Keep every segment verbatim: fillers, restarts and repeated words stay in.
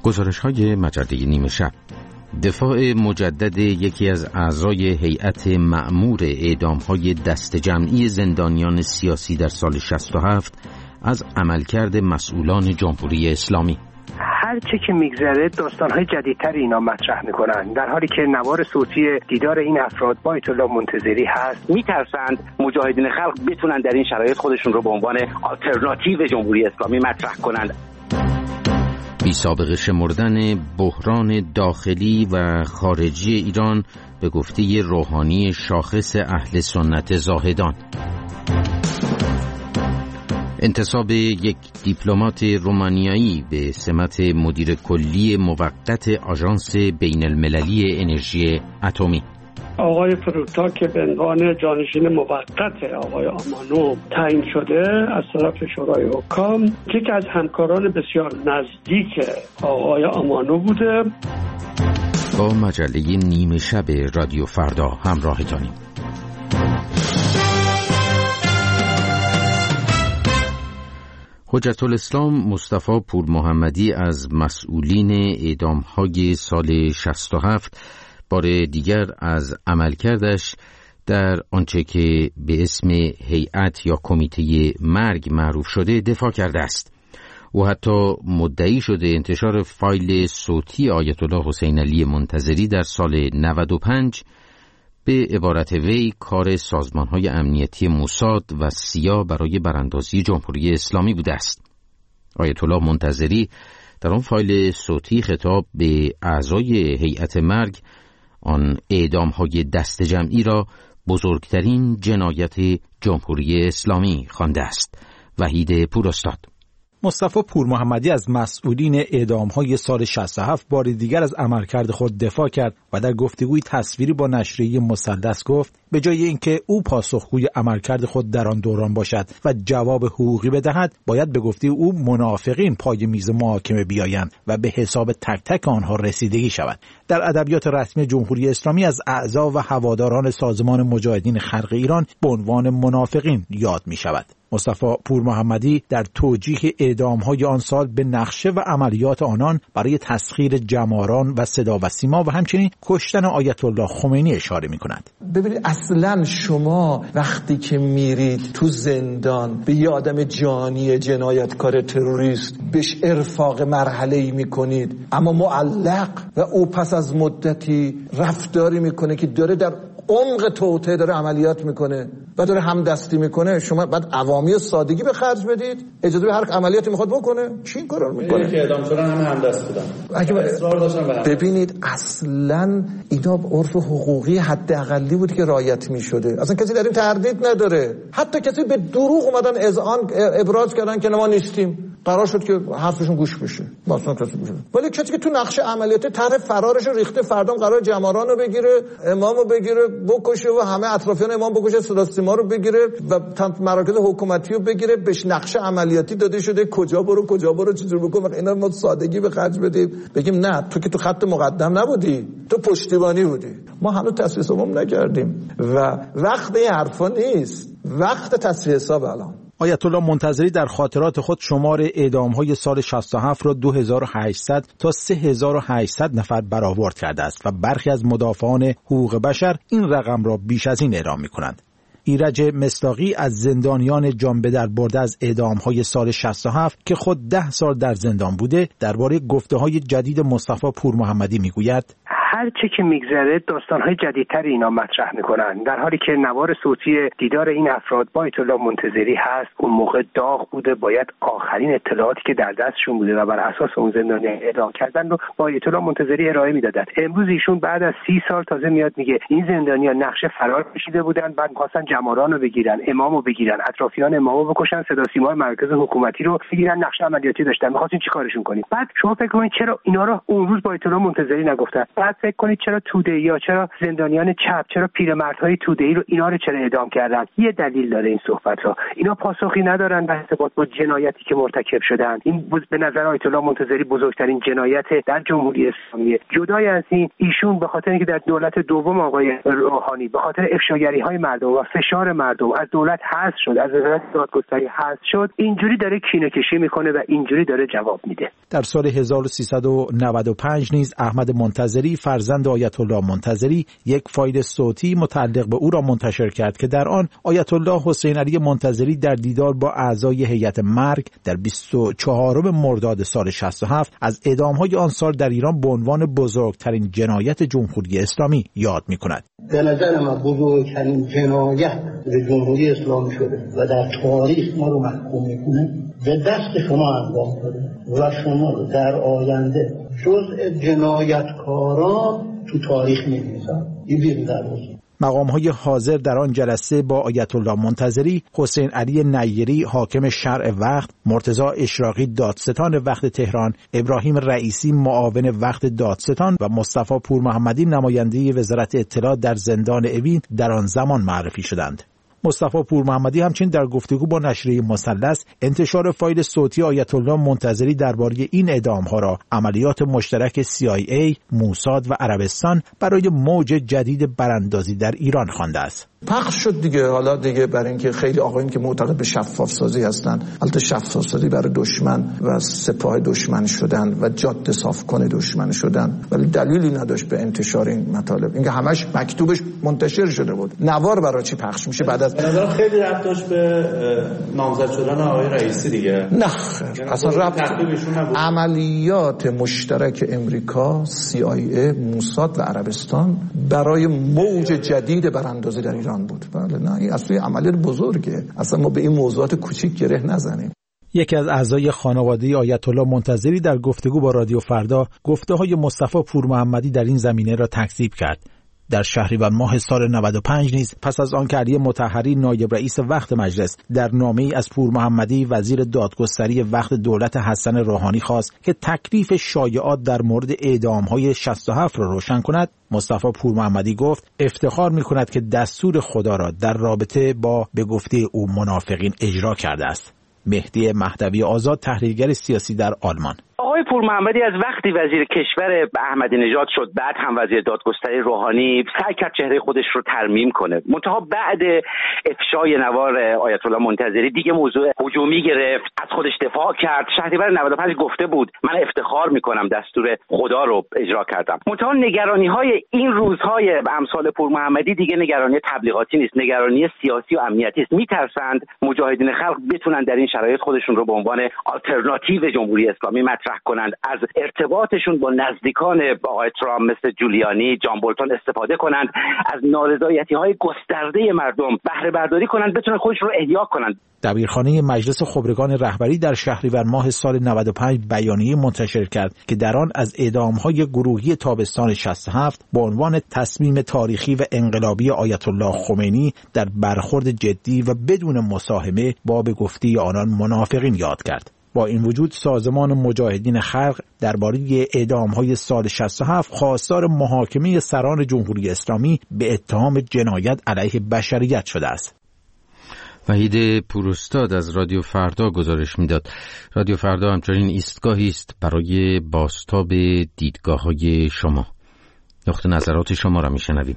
گزارش‌های مجله نیمه شب. دفاع مجدد یکی از اعضای هیئت مأمور اعدام‌های دست جمعی زندانیان سیاسی در سال شصت و هفت از عملکرد مسئولان جمهوری اسلامی. هر چه که میگذره داستان‌های جدیدتر اینا مطرح میکنن، در حالی که نوار صوتی دیدار این افراد با آیت الله منتظری هست. میترسند مجاهدین خلق بتونن در این شرایط خودشون رو به عنوان آلترناتیو جمهوری اسلامی مطرح کنند. بی سابقه شمردن بحران داخلی و خارجی ایران به گفته روحانی شاخص اهل سنت زاهدان. انتصاب یک دیپلمات رومانیایی به سمت مدیر کلی موقت آژانس بین المللی انرژی اتمی. آقای فروتا که به عنوان جانشین موقت آقای آمانو تعیین شده از طرف شورای حکام، یکی از همکاران بسیار نزدیک آقای آمانو بوده. با مجله نیمه شب رادیو فردا همراهتانیم. حجت الاسلام مصطفی پور محمدی از مسئولین اعدام‌های سال شصت و هفت بار دیگر از عملکردش در آنچه که به اسم هیئت یا کمیته مرگ معروف شده دفاع کرده است. او حتی مدعی شده انتشار فایل صوتی آیت الله حسین علی منتظری در سال نود و پنج به عبارت وی کار سازمان‌های امنیتی موساد و سیا برای براندازی جمهوری اسلامی بوده است. آیت الله منتظری در آن فایل صوتی خطاب به اعضای هیئت مرگ آن اعدام‌های دست جمعی را بزرگترین جنایت جمهوری اسلامی خوانده است. وحید پوراستاد. مصطفی پور محمدی از مسئولین اعدام‌های سال شصت و هفت بار دیگر از عملکرد خود دفاع کرد و در گفتگوی تصویری با نشریه مثلث گفت به جای اینکه او پاسخگوی عملکرد خود در آن دوران باشد و جواب حقوقی بدهد، باید به گفته او منافقین پای میز محاکمه بیایند و به حساب تک تک آنها رسیدگی شود. در ادبیات رسمی جمهوری اسلامی از اعضا و هواداران سازمان مجاهدین خلق ایران به عنوان منافقین یاد می شود. مصطفی پور محمدی در توجیه اعدام‌های آن سال به نقشه و عملیات آنان برای تسخیر جماران و صدا و سیما و همچنین کشتن آیت الله خمینی اشاره می‌کند. ببینید اصلاً شما وقتی که میرید تو زندان به یه آدم جانی جنایتکار تروریست بهش ارفاق مرحله‌ای می‌کنید، اما معلق و او پس از مدتی رفتاری می‌کنه که داره در عمق توطئه داره عملیات میکنه و داره همدستی میکنه، شما بعد عوامی و سادگی به خرج بدید، اجازه به هر عملیاتی میخواد بکنه؟ چی این کارو میکنه؟ اینه که اعدام شدن هم همدست بودن. اگه اصرار داشتن به هم. ببینید اصلا اینا عرف حقوقی حداقلی بود که رعایت میشده، اصلا کسی در این تردید نداره. حتی کسی به دروغ اومدن اذعان ابراز کردن که ما نیستیم، قرار شد که حرفشون گوش بشه، مثلا کسی بشه. ولی کسی که تو نقشه عملیات طرح فرارش رو ریخته، فردا قرار جماران رو بگیره، امامو بگیره بکشه و همه اطرافیان امام بکشه، صدا سیما رو بگیره و مراکز حکومتی رو بگیره، بهش نقشه عملیاتی داده شده کجا برو کجا برو چجور بکن. اینا ما سادگی به خرج بدیم بگیم نه تو که تو خط مقدم نبودی، تو پشتیبانی بودی. ما هنوز تصفیه حساب نکردیم و وقت این حرفا نیست، وقت تصفیه حساب الان. آیت الله منتظری در خاطرات خود شمار اعدام‌های سال شصت و هفت را دو هزار و هشتصد تا سه هزار و هشتصد نفر برآورد کرده است و برخی از مدافعان حقوق بشر این رقم را بیش از این اعلام می‌کنند. ایرج مصداقی از زندانیان جان به در برده از اعدام‌های سال شصت و هفت که خود ده سال در زندان بوده درباره گفته‌های جدید مصطفی پور محمدی می‌گوید: هر چه که میگذره داستان‌های جدیدتر اینا مطرح میکنن، در حالی که نوار صوتی دیدار این افراد با آیت الله منتظری هست. اون موقع داغ بوده، باید آخرین اطلاعاتی که در دستشون بوده و بر اساس اون زندانیان اعدام کردن رو با آیت الله منتظری ارائه میدادن. امروز ایشون بعد از سی سال تازه میاد میگه این زندانیان نقشه فرار کشیده بودن، بعد می‌خواستن جماران رو بگیرن، امامو بگیرن، اطرافیان امامو بکشن، صدا سیمای مرکز حکومتی رو بگیرن، نقشه عملیاتی داشتن، می‌خواستین چیکارشون کنید؟ بعد شما فکر کنید چرا اینا رو اون روز با آیت الله منتظری نگفتن؟ بعد فکر کنید چرا توده یا چرا زندانیان چپ، چرا پیرمردهای توده‌ای رو اینا رو چرا اعدام کردن؟ یه دلیل داره این صحبت‌ها. اینا پاسخی ندارن در ارتباط با جنایتی که مرتکب شدن. این به نظر آیت الله منتظری بزرگترین جنایت در جمهوری اسلامی. جدای از این، ایشون به خاطر اینکه در دولت دوم آقای روحانی به خاطر افشاگری‌های مردم و فشار مردم از دولت حذف شد، از وزارت دادگستری حذف شد، اینجوری داره کینه کشی میکنه و اینجوری داره جواب میده. در سال هزار و سیصد و نود و پنج نیز احمد منتظری فرزند آیت الله منتظری یک فایل صوتی متعلق به او را منتشر کرد که در آن آیت الله حسین علی منتظری در دیدار با اعضای هیئت مرگ در بیست و چهارم مرداد سال شصت و هفت از اعدام‌های آن سال در ایران به عنوان بزرگترین جنایت جمهوری اسلامی یاد می‌کند. به نظر من بزرگترین جنایت به جمهوری اسلامی شده و در تاریخ ما رو محکوم می‌کنه به دست شما انجام شده و شما رو در آینده جزء جنایتکاران تو تاریخ می‌نویسن. این بیرون در روز مقام‌های حاضر در آن جلسه با آیت الله منتظری، حسین علی نیری حاکم شرع وقت، مرتضی اشراقی دادستان وقت تهران، ابراهیم رئیسی معاون وقت دادستان و مصطفی پورمحمدی نماینده وزارت اطلاعات در زندان اوین در آن زمان معرفی شدند. مصطفی پورمحمدی همچنین در گفتگو با نشریه مثلث انتشار فایل صوتی آیت الله منتظری درباره این اعدام‌ها را عملیات مشترک سی آی ای، موساد و عربستان برای موج جدید براندازی در ایران خوانده است. پخش شد دیگه. حالا دیگه برای اینکه خیلی آقایون که معتقد به شفاف سازی هستن، البته شفاف سازی برای دشمن و سپاه دشمن شدن و جاده صاف کنه دشمن شدن، ولی دلیلی نداشت به انتشار این مطالب. اینکه همش مکتوبش منتشر شده بود. نوار برای چی پخش میشه بعد از به نظر خیلی ربط داشت به نامزد شدن آقای رئیسی دیگه. نه اصلا ربط. عملیات مشترک امریکا، سی آی ای، موساد و عربستان برای موج جدید براندازی در ایران بود. بله نه این اصلا عملیات بزرگه. اصلا ما به این موضوعات کوچیک گره نزنیم. یکی از اعضای خانواده آیت الله منتظری در گفتگو با رادیو فردا گفته‌های مصطفی پورمحمدی در این زمینه را تکذیب کرد. در شهریور ماه سال نود و پنج نیز پس از آن که علی مطهری نایب رئیس وقت مجلس در نامه‌ای از پورمحمدی وزیر دادگستری وقت دولت حسن روحانی خواست که تکلیف شایعات در مورد اعدام‌های شصت و هفت را روشن کند، مصطفی پورمحمدی گفت افتخار می‌کند که دستور خدا را در رابطه با به گفته او منافقین اجرا کرده است. مهدی مهدوی آزاد، تحلیلگر سیاسی در آلمان: آقای پورمحمدی از وقتی وزیر کشور احمدی نژاد شد، بعد هم وزیر دادگستری روحانی، سعی کرد چهره خودش رو ترمیم کنه. منتها بعد افشای نوار آیت الله منتظری دیگه موضوع هجومی گرفت، از خودش دفاع کرد. شهریور نود و پنج گفته بود من افتخار میکنم دستور خدا رو اجرا کردم. منتها نگرانی‌های این روزهای امثال پورمحمدی دیگه نگرانی تبلیغاتی نیست، نگرانی سیاسی و امنیتی است. میترسند مجاهدین خلق بتونن در این شرایط خودشون رو به عنوان آلترناتیو جمهوری اسلامی مطرح کنند، از ارتباطشون با نزدیکان آقای ترامپ مثل جولیانی، جان بولتون استفاده کنند، از نارضایتی‌های گسترده مردم بهره برداری کنند، بتونن خودشون رو احیا کنند. دبیرخانه مجلس خبرگان رهبری در شهریور ماه سال نود و پنج بیانیه منتشر کرد که در آن از اعدام‌های گروهی تابستان شصت و هفت با عنوان تصمیم تاریخی و انقلابی آیت الله خمینی در برخورد جدی و بدون مساهمه با به گفته آنان منافقین یاد کرد. با این وجود سازمان مجاهدین خلق درباره اعدام‌های سال شصت و هفت خواستار محاکمه سران جمهوری اسلامی به اتهام جنایت علیه بشریت شده است. وحید پوراستاد از رادیو فردا گزارش میداد. رادیو فردا همچنین ایستگاهی است برای بازتاب دیدگاه‌های شما. نقطه نظرات شما را میشنویم.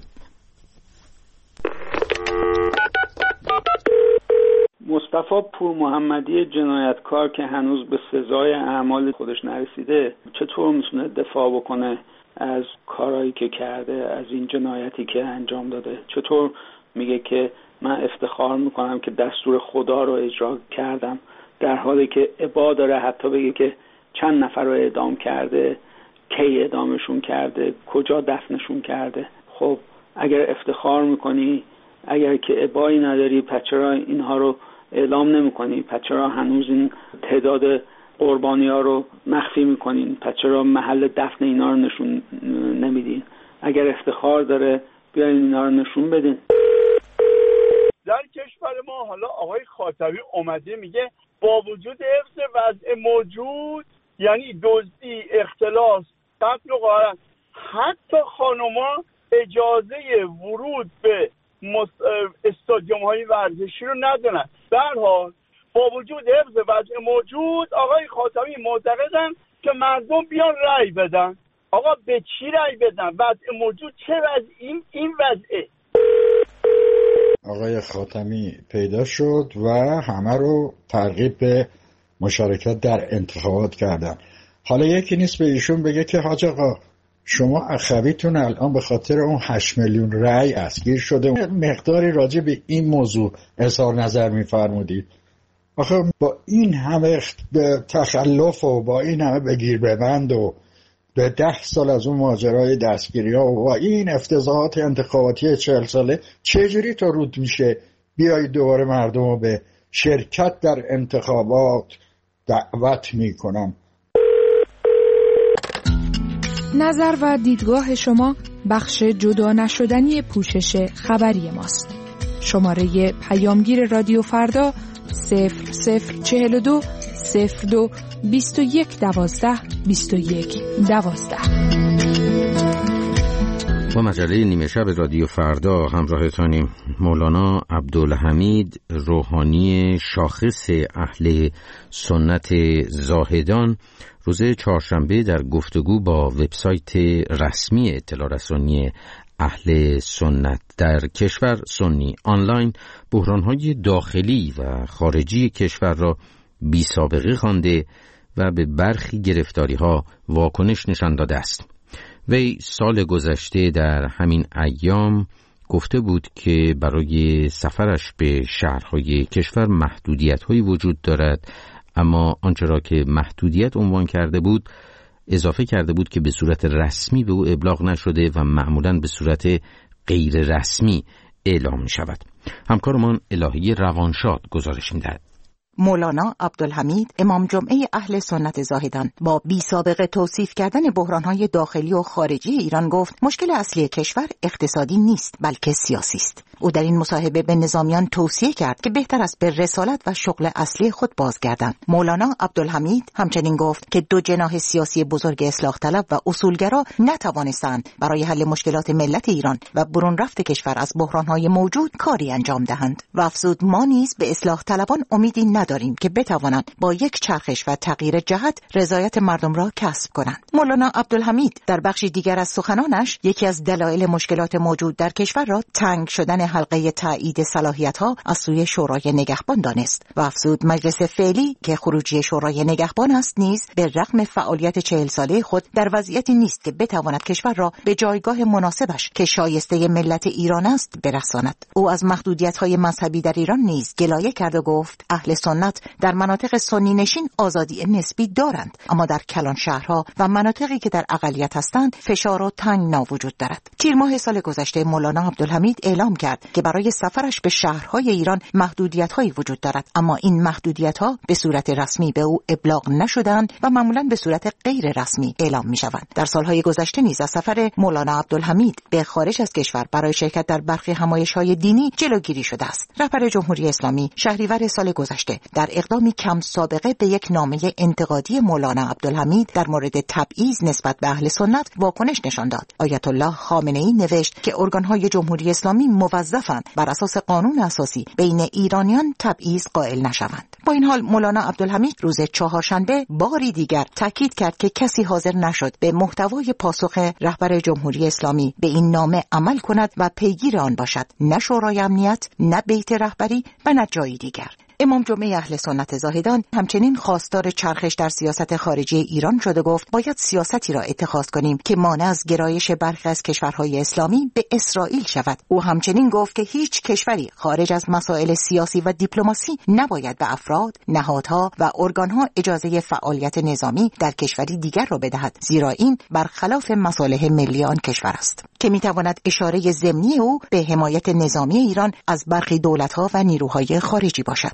مصطفی پورمحمدی جنایتکار که هنوز به سزای اعمال خودش نرسیده چطور میتونه دفاع بکنه از کارهایی که کرده، از این جنایتی که انجام داده؟ چطور میگه که من افتخار میکنم که دستور خدا رو اجرا کردم، در حالی که ابا داره حتی بگه که چند نفر رو اعدام کرده، کی اعدامشون کرده، کجا دفنشون کرده؟ خب اگر افتخار میکنی، اگر که ابایی نداری، پس چرا اینها رو اعلام نمی کنی؟ پس چرا هنوز این تعداد قربانی ها رو مخفی میکنین؟ پس چرا محل دفن اینا رو نشون نمیدین؟ اگر افتخار داره بیاین اینا رو نشون بدین. در کشور ما حالا آقای خاتمی اومده میگه با وجود حفظ وضع موجود، یعنی دزدی، اختلاس، قتل و غارت، حتی خانوما اجازه ورود به استادیوم های ورزشی رو ندارن. به هر حال با وجود حفظ وضع موجود، آقای خاتمی معتقدن که مردم بیان رأی بدن. آقا به چی رأی بدن؟ وضع موجود چه وضع؟ این این وضعه. آقای خاتمی پیدا شد و همه رو ترغیب به مشارکت در انتخابات کردن. حالا یکی نیست به ایشون بگه که حاج آقا شما اخویتون الان به خاطر اون هشت میلیون رأی اسگیر شده، مقداری راجع به این موضوع اظهار نظر می‌فرمودید. آخه با این همه تخلف و با این همه بگیر ببند و به ده سال از اون ماجرای دستگیری ها و با این افتضاحات انتخاباتی چهل ساله چجوری تا رود میشه بیایید دوباره مردم رو به شرکت در انتخابات دعوت میکنم؟ نظر و دیدگاه شما بخش جدا نشدنی پوشش خبری ماست. شماره پیامگیر رادیو فردا صفر صفر چهل و دو صفر دو بیست و یک دوازده بیست و یک دوازده. با مجله نیمه شب رادیو فردا همراهتانیم. مولانا عبدالحمید روحانی شاخص اهل سنت زاهدان روز چهارشنبه در گفتگو با وبسایت رسمی اطلاع رسانی اهل سنت در کشور سنی آنلاین بحران‌های داخلی و خارجی کشور را بی سابقه خوانده و به برخی گرفتاری‌ها واکنش نشان داده است. وی سال گذشته در همین ایام گفته بود که برای سفرش به شهرهای کشور محدودیت‌هایی وجود دارد، اما آنچه را که محدودیت عنوان کرده بود اضافه کرده بود که به صورت رسمی به او ابلاغ نشده و معمولاً به صورت غیر رسمی اعلام می شود. همکارمان الهی روانشاد گزارش می دهد. مولانا عبدالحمید امام جمعه اهل سنت زاهدان با بی سابقه توصیف کردن بحران‌های داخلی و خارجی ایران گفت مشکل اصلی کشور اقتصادی نیست بلکه سیاسی است. او در این مصاحبه به نظامیان توصیه کرد که بهتر است به رسالت و شغل اصلی خود بازگردند. مولانا عبدالحمید همچنین گفت که دو جناح سیاسی بزرگ اصلاح طلب و اصولگرا نتوانستند برای حل مشکلات ملت ایران و برون رفت کشور از بحران‌های موجود کاری انجام دهند و افزود ما نیز به اصلاح طلبان امیدی نداریم که بتوانند با یک چرخش و تغییر جهت رضایت مردم را کسب کنند. مولانا عبدالحمید در بخشی دیگر از سخنانش یکی از دلایل مشکلات موجود در کشور را تنگ شدن حلقه تایید صلاحیت‌ها از سوی شورای نگهبان دانست و افزود مجلس فعلی که خروجی شورای نگهبان است نیز به رغم فعالیت چهل ساله خود در وضعیتی نیست که بتواند کشور را به جایگاه مناسبش که شایسته ملت ایران است برساند. او از محدودیت‌های مذهبی در ایران نیز گلایه کرد و گفت اهل سنت در مناطق سنی نشین آزادی نسبی دارند، اما در کلان شهرها و مناطقی که در اقلیت هستند فشار و تنگنا وجود دارد. تیر ماه سال گذشته مولانا عبدالحمید اعلام کرد که برای سفرش به شهرهای ایران محدودیت‌هایی وجود دارد، اما این محدودیت‌ها به صورت رسمی به او ابلاغ نشدند و معمولاً به صورت غیر رسمی اعلام می‌شوند. در سالهای گذشته نیز از سفر مولانا عبدالحمید به خارج از کشور برای شرکت در برخی همایش‌های دینی جلوگیری شده است. رهبر جمهوری اسلامی شهریور سال گذشته در اقدامی کم سابقه به یک نامه انتقادی مولانا عبدالحمید در مورد تبعیض نسبت به اهل سنت واکنش نشان داد. آیت الله خامنه‌ای نوشت که ارگان‌های جمهوری اسلامی موظفند بر اساس قانون اساسی بین ایرانیان تبعیض قائل نشوند. با این حال مولانا عبدالحمید روز چهارشنبه باری دیگر تاکید کرد که کسی حاضر نشد به محتوای پاسخ رهبر جمهوری اسلامی به این نامه عمل کند و پیگیر آن باشد، نه شورای امنیت، نه بیت رهبری و نه جایی دیگر. امام جمعه اهل سنت زاهدان همچنین خواستار چرخش در سیاست خارجی ایران شد و گفت باید سیاستی را اتخاذ کنیم که مانع از گرایش برخی از کشورهای اسلامی به اسرائیل شود. او همچنین گفت که هیچ کشوری خارج از مسائل سیاسی و دیپلماسی نباید به افراد، نهادها و ارگانها اجازه فعالیت نظامی در کشوری دیگر را بدهد، زیرا این برخلاف مصالح ملی آن کشور است، که میتواند اشاره ضمنی او به حمایت نظامی ایران از برخی دولت‌ها و نیروهای خارجی باشد.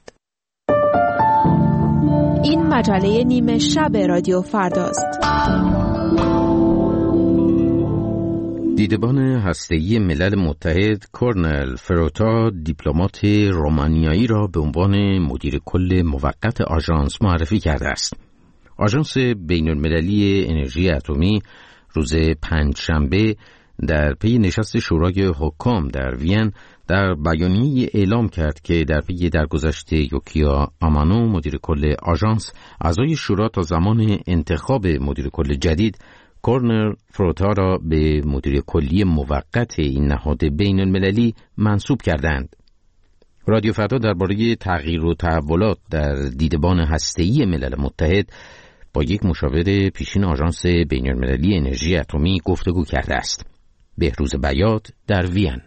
این مجله نیمه شب رادیو فرداست. دیدبان هسته‌ای ملل متحد کورنل فروتا دیپلمات رومانیایی را به عنوان مدیر کل موقت آژانس معرفی کرده است. آژانس بین‌المللی انرژی اتمی روز پنجشنبه در پی نشست شورای حکام در وین در بیانیه اعلام کرد که در پی درگذشت یوکیا آمانو مدیر کل آژانس، اعضای شورا تا زمان انتخاب مدیر کل جدید کورنل فروتا را به مدیر کلی موقت این نهاد بین المللی منصوب کردند. رادیو فردا درباره تغییر و تحولات در دیدبان هسته‌ای ملل متحد با یک مشاور پیشین آژانس بین المللی انرژی اتمی گفتگو کرده است. بهروز بیات در وین.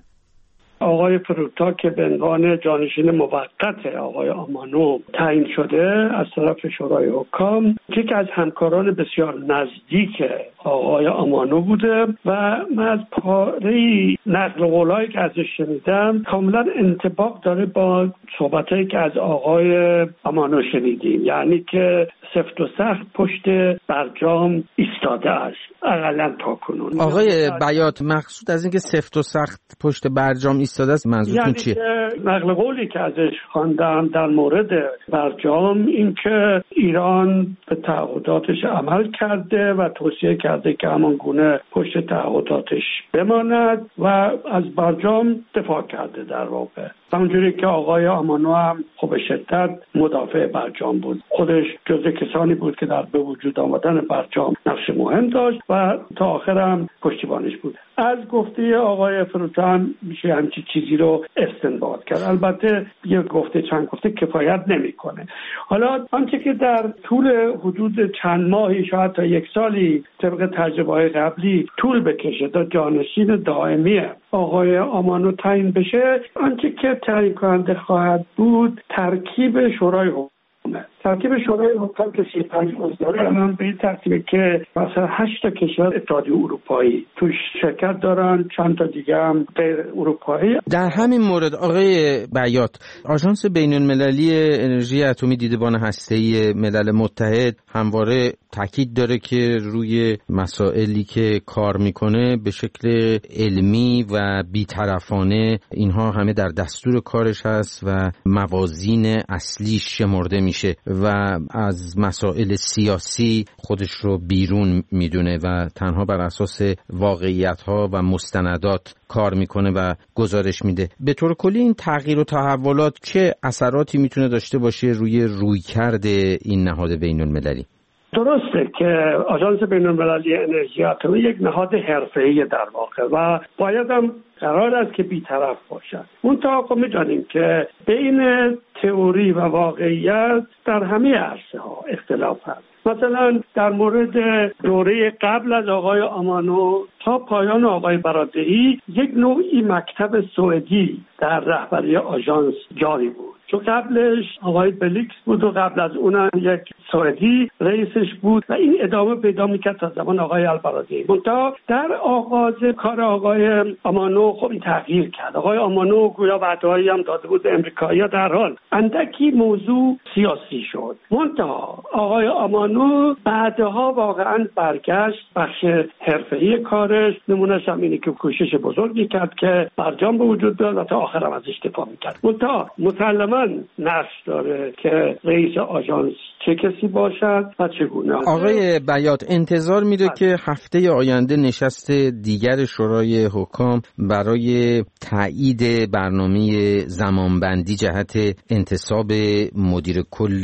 آقای فروتا که به عنوان جانشین موقت آقای آمانو تعیین شده از طرف شورای حکام، یکی از همکاران بسیار نزدیک آقای آمانو بوده و من از پاره نقل قولایی که ازش شنیدم کاملا انطباق داره با صحبتایی که از آقای آمانو شنیدیم، یعنی که سفت و سخت پشت برجام ایستاده است اقلا تا کنون. آقای بیات، مقصود از اینکه سفت و سخت پشت برجام ایستاده است منظورتون یعنی چیه؟ که نقل قولی که ازش خواندم در مورد برجام این که ایران به تعهداتش عمل کرده و توصیه کرده که همان گونه پشت تعهداتش بماند و از برجام دفاع کرده. در واقع همونجوری که آقای آمانو هم خب شدت مدافع برجام بود، خودش جزء کسانی بود که در به وجود آمدن برجام نقش مهم داشت و تا آخر هم پشتیبانش بود. از گفته آقای فروتا هم میشه همچی چیزی رو استنباط کرد. البته یه گفته چند گفته کفایت نمیکنه. حالا آنچه که در طول حدود چند ماهی شاید تا یک سالی طبق تجربه‌های قبلی طول بکشه تا جانشین دائمی آقای آمانو تعیین بشه، آنچه که تعیین کننده خواهد بود ترکیب شورای حکام. ترکیب شورای حکام که سی و پنج عضو الان به این ترتیبه که مثلا هشت تا کشور اتحادیه اروپایی توش شرکت دارن، چند تا دیگه هم غیر اروپایی. در همین مورد آقای بیات، آژانس بین المللی انرژی اتمی دیدبان هسته‌ای ملل متحد همواره تاکید داره که روی مسائلی که کار میکنه به شکل علمی و بی‌طرفانه اینها همه در دستور کارش هست و موازین اصلی شمرده میشه و از مسائل سیاسی خودش رو بیرون میدونه و تنها بر اساس واقعیت‌ها و مستندات کار میکنه و گزارش میده. به طور کلی این تغییر و تحولات چه اثراتی میتونه داشته باشه روی رویکرد این نهاد بین المللی؟ درسته که آژانس بین المللی انرژی اتمی یک نهاد حرفه‌ای در واقع و باید هم قرار است که بی‌طرف باشد. منتها خب می‌دانیم که بین تئوری و واقعیت در همه عرصه‌ها اختلاف هست. مثلا در مورد دوره قبل از آقای آمانو تا پایان آقای برادعی یک نوعی مکتب سوئدی در رهبری آژانس جاری بود، چون قبلش آقای بلیکس بود و قبل از اونم یک سوئدی رئیسش بود و این ادامه پیدا میکرد تا زمان آقای البرادعی. منتها در آغاز کار آقای آمانو خب این تغییر کرد. آقای آمانو گویا وعده‌ای هم داده بود به امریکایی‌ها، در حال اندکی موضوع سیاسی شد. منتها آقای آمانو بعدها واقعا برگشت بخش حرفه‌ای کارش، نمونه‌ش هم اینه که کوشش بزرگی کرد که برجام به وجود بیاد و تا آخر هم ازش دفاع میکرد. منتها مسلماً نقش داره که رئیس آژانس چه کسی باشد و چگونه. آقای بیات، انتظار میره که هفته آینده نشست دیگر شورای حکام برای تایید برنامه زمانبندی جهت انتصاب مدیر کل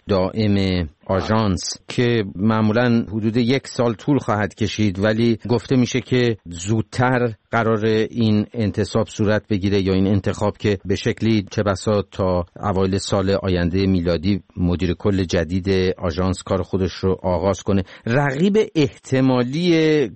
دائم آژانس که معمولاً حدود یک سال طول خواهد کشید، ولی گفته میشه که زودتر قرار این انتصاب صورت بگیره یا این انتخاب که به شکلی چه بسا تا اوایل سال آینده میلادی مدیر کل جدید آژانس کار خودش رو آغاز کنه. رقیب احتمالی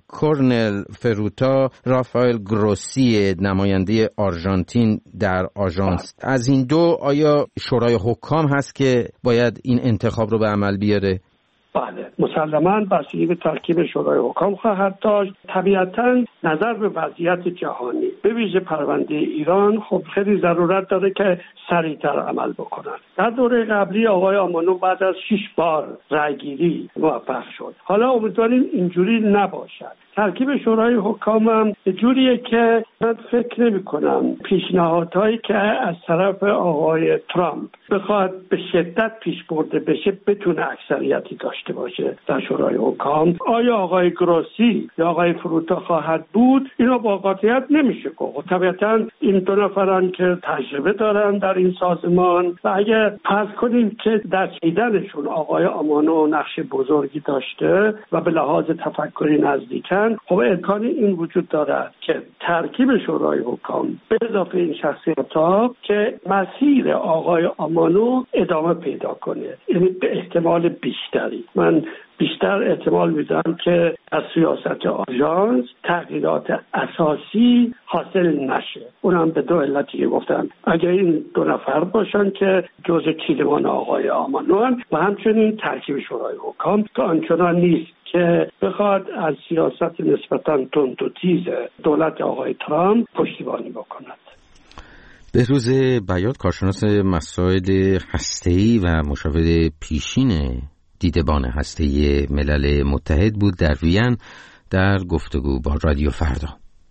کورنل فروتا رافائل گروسی، نماینده آرژانتین در آژانس. از این دو آیا شورای حکام هست که باید این انتخاب رو به عمل بیاره؟ بله، مسلماً بستگی به ترکیب شورای حکام خواهد داشت. طبیعتاً نظر به وضعیت جهانی به ویژه پرونده ایران خب خیلی ضرورت داره که سریعتر عمل بکنن. در دوره قبلی آقای آمانو بعد از شش بار رأیگیری موفق شد. حالا امیدواریم اینجوری نباشد. ترکیب شورای حکام هم جوریه که من فکر نمی کنم پیشنهادهایی که از طرف آقای ترامپ بخواد به شدت پیش برده بشه بتونه اکثریتی داشته داشته باشه در شورای حکام. آیا آقای گروسی یا آقای فروتا خواهد بود؟ اینا با قاطعیت نمیشه گفت. طبیعتا این دو نفرن که تجربه دارن در این سازمان و اگر فرض کنیم که دستیدنشون آقای آمانو نقش بزرگی داشته و به لحاظ تفکری نزدیکن، خب امکان این وجود دارد که ترکیب شورای حکام به اضافه این شخصیت‌ها که مسیر آقای آمانو ادامه پیدا کنه، یعنی به احتمال بیشتری من بیشتر احتمال میدم که از سیاست آژانس تغییرات اساسی حاصل نشه. اونم به دو علتی که گفتم، اگر این دو نفر باشن که جزء کیلمان آقای آمانوان و همچنین ترکیب شورای حکام که آنچنان نیست که بخواد از سیاست نسبتاً تند و تیز دولت آقای ترامپ پشتیبانی بکند. بهروز بیات، کارشناس مسائل هسته‌ای و مشاور پیشین دیدبان هسته‌ای ملل متحد بود در وین در گفتگو با رادیو فردا.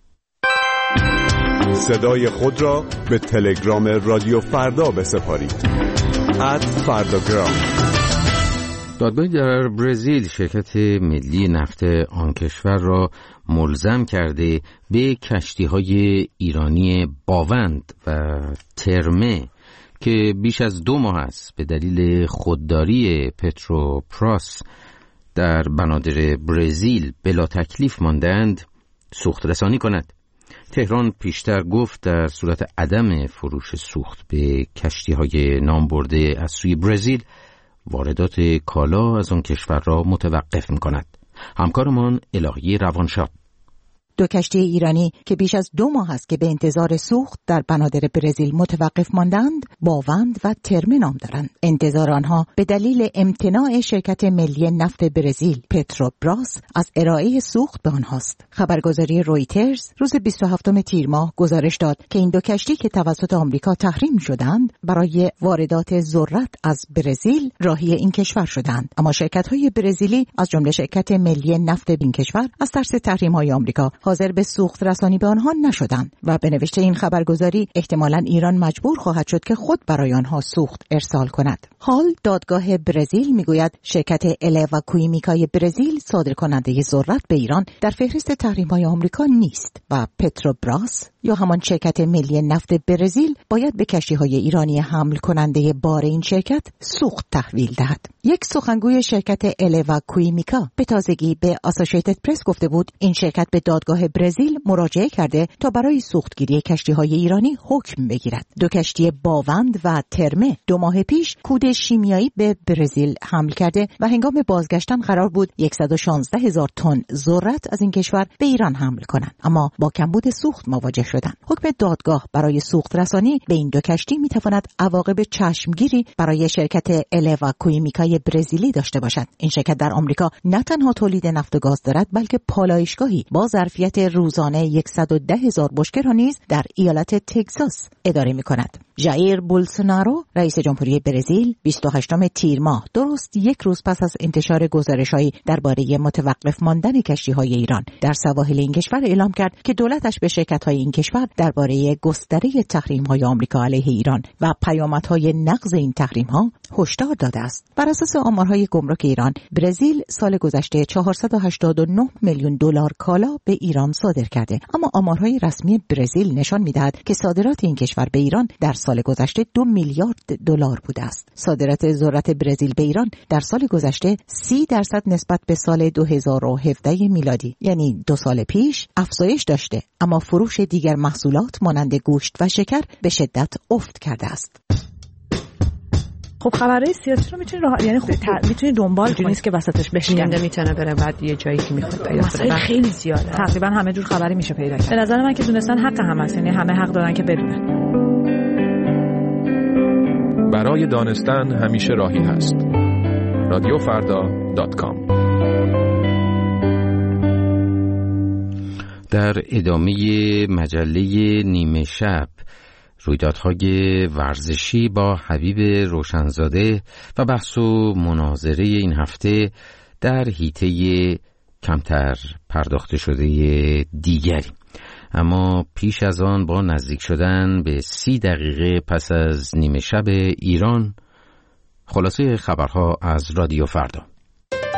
صدای خود را به تلگرام رادیو فردا بسپارید. ات فرداگرام. دادگاهی در برزیل شرکت ملی نفت آن کشور را ملزم کرده به کشتی‌های ایرانی باوند و ترمه که بیش از دو ماه است به دلیل خودداری پتروپراس در بنادر برزیل بلا تکلیف ماندند سوخت رسانی کند. تهران پیشتر گفت در صورت عدم فروش سوخت به کشتی‌های نامبرده از سوی برزیل واردات کالا از آن کشور را متوقف می‌کند. همکارمان الهی روانشاد. دو کشتی ایرانی که بیش از دو ماه است که به انتظار سوخت در بنادر برزیل متوقف ماندند، باوند و ترمه نام دارند. انتظار آنها به دلیل امتناع شرکت ملی نفت برزیل پتروبراس از ارائه سوخت به آنهاست. خبرگزاری رویترز روز بیست و هفتم تیر ماه گزارش داد که این دو کشتی که توسط آمریکا تحریم شدند برای واردات ذرت از برزیل راهی این کشور شدند، اما شرکت‌های برزیلی از جمله شرکت ملی نفت این کشور از ترس تحریم‌های آمریکا حاضر به سوخت رسانی به آنها نشدند و به نوشته این خبرگزاری احتمالاً ایران مجبور خواهد شد که خود برای آنها سوخت ارسال کند. حال دادگاه برزیل میگوید شرکت الوا کویمیکای برزیل صادر کننده ذرت به ایران در فهرست تحریم‌های آمریکا نیست و پتروبراس یا همان شرکت ملی نفت برزیل باید به کشتی‌های ایرانی حمل کننده بار این شرکت سوخت تحویل دهد. یک سخنگوی شرکت الوا کویمیکا به تازگی به آسوشیتد پرس گفته بود این شرکت به دادگاه برزیل مراجعه کرده تا برای سوختگیری کشتی‌های ایرانی حکم بگیرد. دو کشتی باوند و ترمه دو ماه پیش کود شیمیایی به برزیل حمل کرده و هنگام بازگشتن قرار بود صد و شانزده هزار تن ذرت از این کشور به ایران حمل کنند، اما با کمبود سوخت مواجه شدند. حکم دادگاه برای سوخت رسانی به این دو کشتی میتواند عواقب چشمگیری برای شرکت الوا کویمیکای برزیلی داشته باشد. این شرکت در آمریکا نه تنها تولید نفت و گاز دارد بلکه پالایشگاهی با ظرفیت روزانه صد و ده هزار بشکه را نیز در ایالت تگزاس اداره می‌کند. ژائیر بولسونارو رئیس جمهوری برزیل بیست و هشتم تیر ماه درست یک روز پس از انتشار گزارش‌هایی درباره متوقف ماندن کشتی‌های ایران در سواحل این کشور اعلام کرد که دولتش به شرکت‌های این کشور درباره گستره تحریم‌های آمریکا علیه ایران و پیامدهای نقض این تحریم‌ها هشدار داده است. بر اساس آمارهای گمرک ایران، برزیل سال گذشته چهارصد و هشتاد و نه میلیون دلار کالا به ایران صادر کرده، اما آمارهای رسمی برزیل نشان می‌دهد که صادرات این کشور به ایران در سال گذشته دو میلیارد دلار بوده است. صادرات ذرت برزیل به ایران در سال گذشته سی درصد نسبت به سال دو هزار و هفده میلادی، یعنی دو سال پیش افزایش داشته، اما فروش دیگر محصولات مانند گوشت و شکر به شدت افت کرده است. خب خبرهای سیاسی رو میتونی راه یعنی خب میتونی دنبال کنی، نیست که وسطش بشکنه، میتونه بره بعد یه جایی که میخواد پیدا کنه. خیلی زیاده، تقریبا همه جور خبری میشه پیدا کرد. به نظر من که دونستن حق هم هست، یعنی همه حق دارن که بدونن. برای دانستن همیشه راهی هست. رادیو فردا دات کام. در ادامه مجله نیمه شب رویدادهای ورزشی با حبیب روشنزاده و بحث و مناظره این هفته در حیطه کمتر پرداخته شده دیگری. اما پیش از آن با نزدیک شدن به سی دقیقه پس از نیمه شب ایران، خلاصه خبرها از رادیو فردا.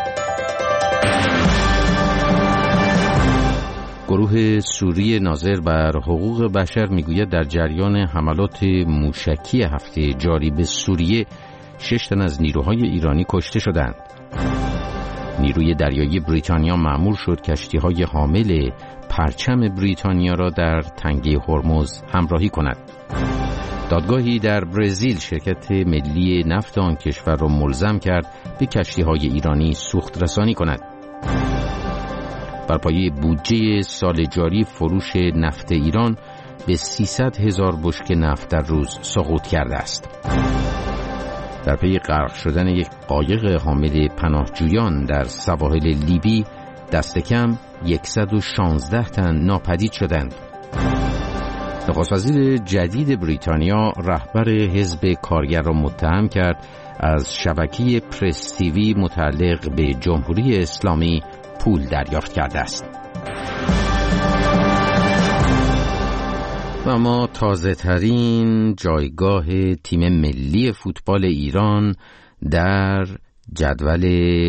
گروه سوری ناظر بر حقوق بشر میگوید در جریان حملات موشکی هفته جاری به سوریه شش تن از نیروهای ایرانی کشته شدند. نیروی دریایی بریتانیا مأمور شد کشتی‌های حامل پرچم بریتانیا را در تنگه هرمز همراهی کند. دادگاهی در برزیل شرکت ملی نفت آن کشور را ملزم کرد به کشتی‌های ایرانی سوخت رسانی کند. بر پایه بودجه سال جاری فروش نفت ایران به سیصد هزار بشکه نفت در روز سقوط کرده است. در پی غرق شدن یک قایق حامل پناهجویان در سواحل لیبی دست کم صد و شانزده تن ناپدید شدند. نخست وزیر جدید بریتانیا رهبر حزب کارگر را متهم کرد از شبکه پرس تیوی متعلق به جمهوری اسلامی پول دریافت کرده است. و ما تازه ترین جایگاه تیم ملی فوتبال ایران در جدول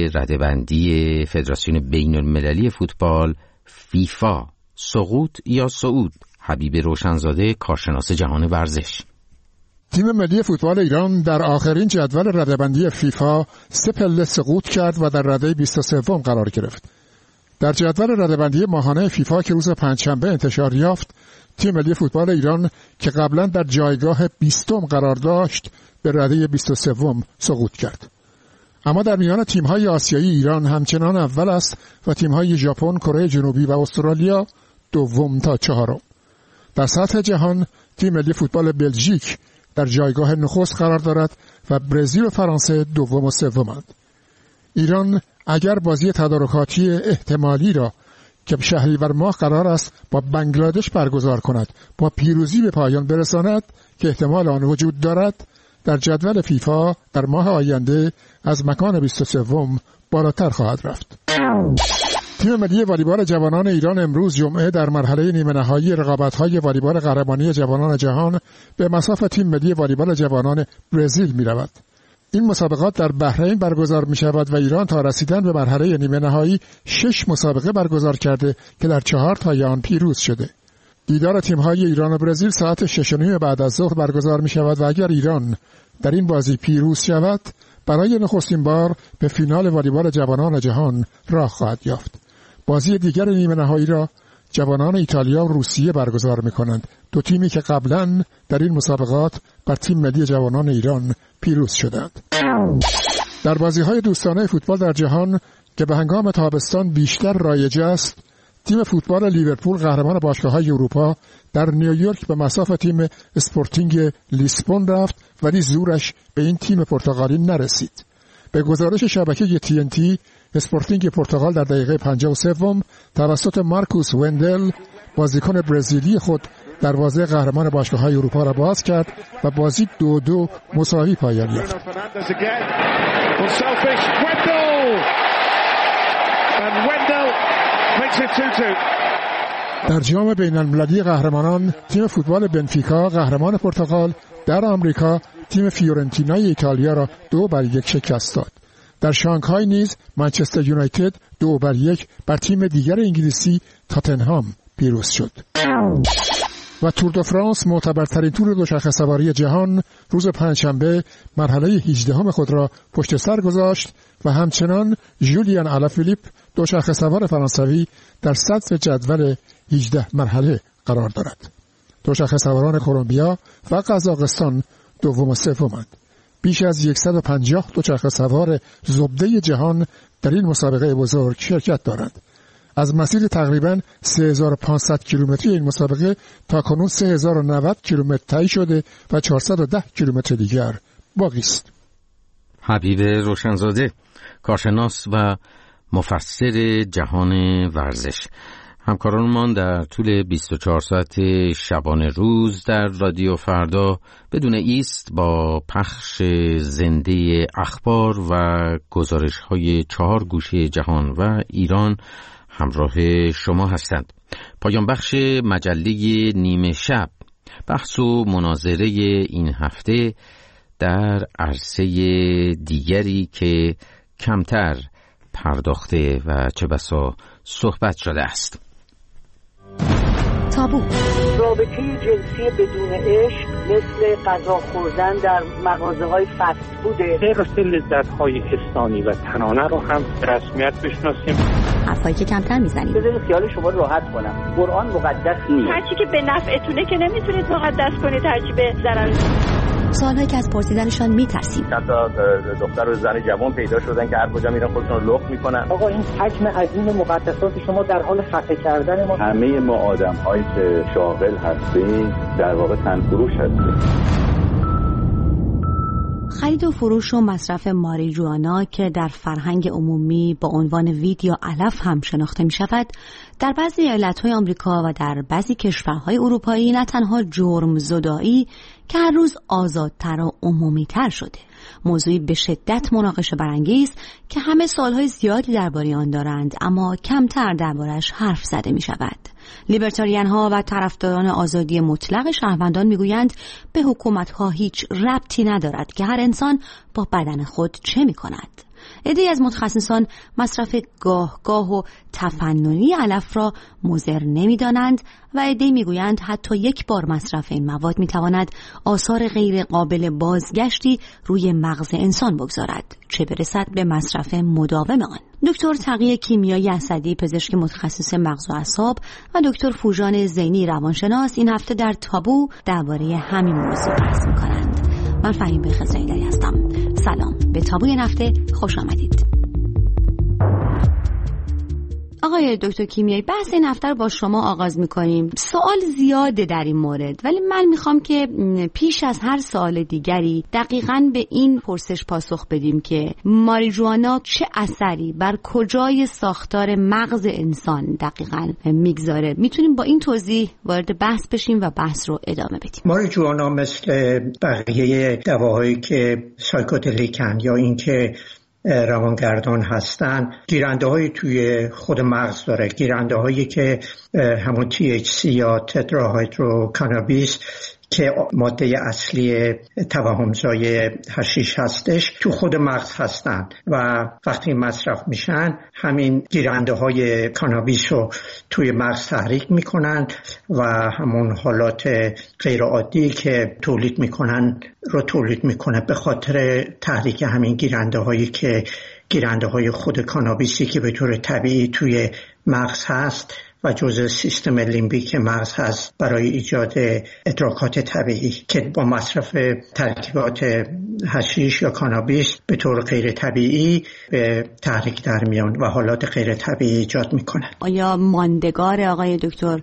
رده‌بندی فدراسیون بین المللی فوتبال فیفا، سقوط یا صعود؟ حبیب روشنزاده، کارشناس جهان ورزش. تیم ملی فوتبال ایران در آخرین جدول رده‌بندی فیفا سه پله سقوط کرد و در رده بیست و سوم قرار گرفت. در جدول رده‌بندی ماهانه فیفا که روز پنجشنبه انتشار یافت، تیم ملی فوتبال ایران که قبلا در جایگاه بیستم قرار داشت به رده بیست و سوم سقوط کرد. اما در میان تیم‌های آسیایی ایران همچنان اول است و تیم‌های ژاپن، کره جنوبی و استرالیا دوم تا چهارم. در سطح جهان تیم ملی فوتبال بلژیک در جایگاه نخست قرار دارد و برزیل و فرانسه دوم و سومند. ایران اگر بازی تدارکاتی احتمالی را که شهریور ماه قرار است با بنگلادش برگزار کند با پیروزی به پایان برساند که احتمال آن وجود دارد، در جدول فیفا در ماه آینده از مکان بیست و سوم بالاتر خواهد رفت. تیم ملی والیبال جوانان ایران امروز جمعه در مرحله نیمه نهایی رقابت‌های والیبال قهرمانی جوانان جهان به مصاف تیم ملی والیبال جوانان برزیل می‌رود. این مسابقات در بحرین برگزار می شود و ایران تا رسیدن به مرحله نیمه نهایی شش مسابقه برگزار کرده که در چهار تای آن پیروز شده. دیدار تیم‌های ایران و برزیل ساعت شش و نیم بعد از ظهر برگزار می شود و اگر ایران در این بازی پیروز شود برای نخستین بار به فینال والیبال جوانان جهان راه خواهد یافت. بازی دیگر نیمه نهایی را جوانان ایتالیا و روسیه برگزار می کنند، دو تیمی که قبلا در این مسابقات بر تیم ملی جوانان ایران پیروز شدند. در بازی‌های دوستانه فوتبال در جهان که به هنگام تابستان بیشتر رایج است، تیم فوتبال لیورپول قهرمان باشگاه‌های اروپا در نیویورک به مصاف تیم اسپورتینگ لیسبون رفت ولی زورش به این تیم پرتغالی نرسید. به گزارش شبکه تی ان تی، اسپورتینگ پرتغال در دقیقه پنجاه و سه توسط مارکوس وندل بازیکن برزیلی خود دروازه قهرمان باشگاه‌های اروپا را باز کرد و بازی دو دو مساوی پایان یافت. در جام بین المللی قهرمانان تیم فوتبال بنفیکا قهرمان پرتغال در آمریکا تیم فیورنتینای ایتالیا را دو بر یک شکست داد. در شانگهای نیز منچستر یونایتد دو بر یک بر تیم دیگر انگلیسی تاتنهام پیروز شد. و تور دو فرانس معتبرترین تور دوچرخه سواری جهان روز پنجشنبه مرحله هجدهم خود را پشت سر گذاشت و همچنان ژولیان آلافیلیپ دوچرخه سوار فرانسوی در صدر جدول هجده مرحله قرار دارد. دوچرخه سواران کلمبیا و قزاقستان دوم و سومند. بیش از صد و پنجاه دوچرخه سوار زبده جهان در این مسابقه بزرگ شرکت دارند. از مسیر تقریباً سه هزار و پانصد کیلومتری این مسابقه تا کنون سه هزار و نود کیلومتر طی شده و چهارصد و ده کیلومتر دیگر باقی است. حبیب روشنزاده، کارشناس و مفسر جهان ورزش. همکارانمان در طول بیست و چهار ساعت شبانه روز در رادیو فردا بدون ایست با پخش زنده اخبار و گزارش‌های چهار گوشه جهان و ایران همراه شما هستند. پایان بخش مجله نیمه شب، بحث و مناظره این هفته در عرصه دیگری که کمتر پرداخته و چه بسا صحبت شده است. تابو رابطه جنسی بدون عشق مثل غذا خوردن در مغازه‌های فست فوده. راسته لذت‌های حسانی و تنانه رو هم رسمیت بشناسیم. حرفایی که کمتر میزنیم. بذارید خیال شما راحت کنم. قرآن مقدس نیست. هرچی که به نفعتونه که نمیتونید مقدس کنید، هرچی به ضرر. سوالایی که از پرسیدنشان میترسیم. چند تا دختر و زن جوان پیدا شدن که هر کجا میرن خودشون رو لخت میکنن. آقا این حجم عظیم مقدسات شما در حال خفه کردن ما. همه ما آدم‌هایی که شاغل هستیم در واقع تنفروش هستیم. خرید و فروش و مصرف ماریجوانا که در فرهنگ عمومی با عنوان وید یا علف هم شناخته می شود، در بعضی ایالت‌های آمریکا و در بعضی کشورهای اروپایی نه تنها جرم زدایی که هر روز آزادتر و عمومی‌تر شده، موضوعی به شدت مناقشه برانگیز که همه سالهای زیادی درباره آن دارند اما کمتر دربارش حرف زده می شود. لیبرتاریان ها و طرفداران آزادی مطلق شهروندان میگویند به حکومت ها هیچ ربطی ندارد که هر انسان با بدن خود چه می کند. عده‌ای از متخصصان مصرف گاه گاه و تفننی علف را مضر نمی‌دانند و عده‌ای میگویند حتی یک بار مصرف این مواد میتواند آثار غیر قابل بازگشتی روی مغز انسان بگذارد، چه برسد به مصرف مداوم آن. دکتر تقی کیمیایی اسدی، پزشک متخصص مغز و اعصاب، و دکتر فوژان زینی، روانشناس، این هفته در تابو درباره همین موضوع بحث می‌کنند. من فهیم بخزایداری هستم. سلام، به تابوی این هفته خوش آمدید. آقای دکتر کیمیایی، بحث این هفته رو با شما آغاز می‌کنیم. سوال زیاده در این مورد، ولی من می‌خوام که پیش از هر سوال دیگری دقیقاً به این پرسش پاسخ بدیم که ماریجوانا چه اثری بر کجای ساختار مغز انسان دقیقاً میگذاره. میتونیم با این توضیح وارد بحث بشیم و بحث رو ادامه بدیم. ماریجوانا مثل بقیه دواهایی که سایکودلیکن یا این که روانگردان هستن، گیرنده هایی توی خود مغز داره، گیرنده هایی که همون تی اچ سی یا تتراهیدروکانابیس که ماده اصلی توهمزای حشیش هستش تو خود مغز هستن و وقتی مصرف میشن همین گیرنده های کانابیس رو توی مغز تحریک میکنن و همون حالات غیر عادی که تولید میکنن رو تولید میکنه به خاطر تحریک همین گیرنده هایی که گیرنده های خود کانابیسی که به طور طبیعی توی مغز هست و جزء سیستم لیمبیک مغز هست برای ایجاد ادراکات طبیعی که با مصرف ترکیبات حشیش یا کانابیس به طور غیر طبیعی به تحریک در میان و حالات غیر طبیعی ایجاد میکنه. آیا ماندگار آقای دکتر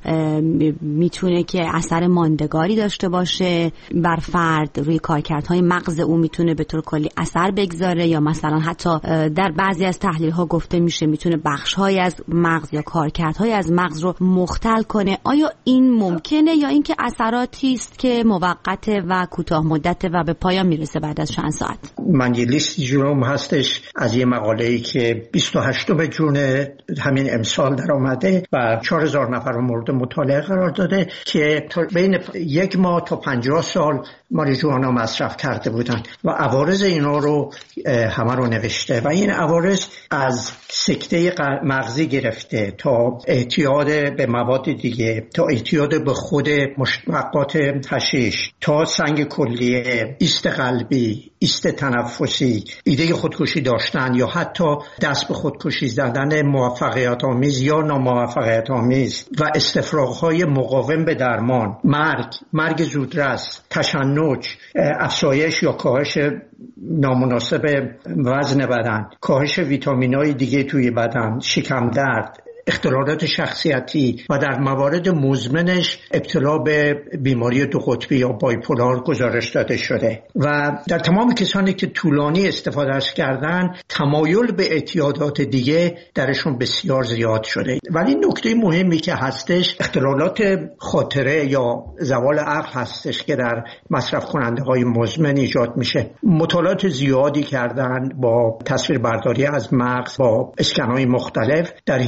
میتونه که اثر ماندگاری داشته باشه بر فرد، روی کارکردهای مغز او میتونه به طور کلی اثر بگذاره، یا مثلا حتی در بعضی از تحلیل ها گفته میشه میتونه بخش‌های از مغز یا کارکردهای از مغز رو مختل کنه؟ آیا این ممکنه یا اینکه اثراتی است که موقت و کوتاه مدته و به پایان میرسه بعد از چند ساعت؟ من یه لیستی جلوم هستش از یه مقاله‌ای که بیست و هشتم جون همین امسال در آمده و چهار هزار نفر رو مورد مطالعه قرار داده که بین یک ماه تا پنجاه سال ماریجوانا مصرف کرده بودن و عوارض اینا رو همه رو نوشته و این عوارض از سکته مغزی گرفته تا اعتیاد به مواد دیگه، تا اعتیاد به خود مشتقات حشیش، تا سنگ کلیه، ایست قلبی، ایست تنفسی، ایده خودکشی داشتن یا حتی دست به خودکشی زدن موفقیت آمیز یا ناموفقیت آمیز و استفراغ‌های مقاوم به درمان، مرگ، مرگ زودرس، تشنج، افزایش یا کاهش نامناسب وزن بدن، کاهش ویتامین‌های دیگه توی بدن، شکم درد، اختلالات شخصیتی و در موارد مزمنش ابتلا به بیماری دو قطبی یا بایپولار گزارش داده شده و در تمام کسانی که طولانی استفاده کردن تمایل به اعتیادات دیگه درشون بسیار زیاد شده. ولی نکته مهمی که هستش اختلالات خاطره یا زوال عقل هستش که در مصرف کننده های مزمن ایجاد میشه. مطالعات زیادی کردن با تصویر برداری از مغز با اسکن‌های مختلف در حینی که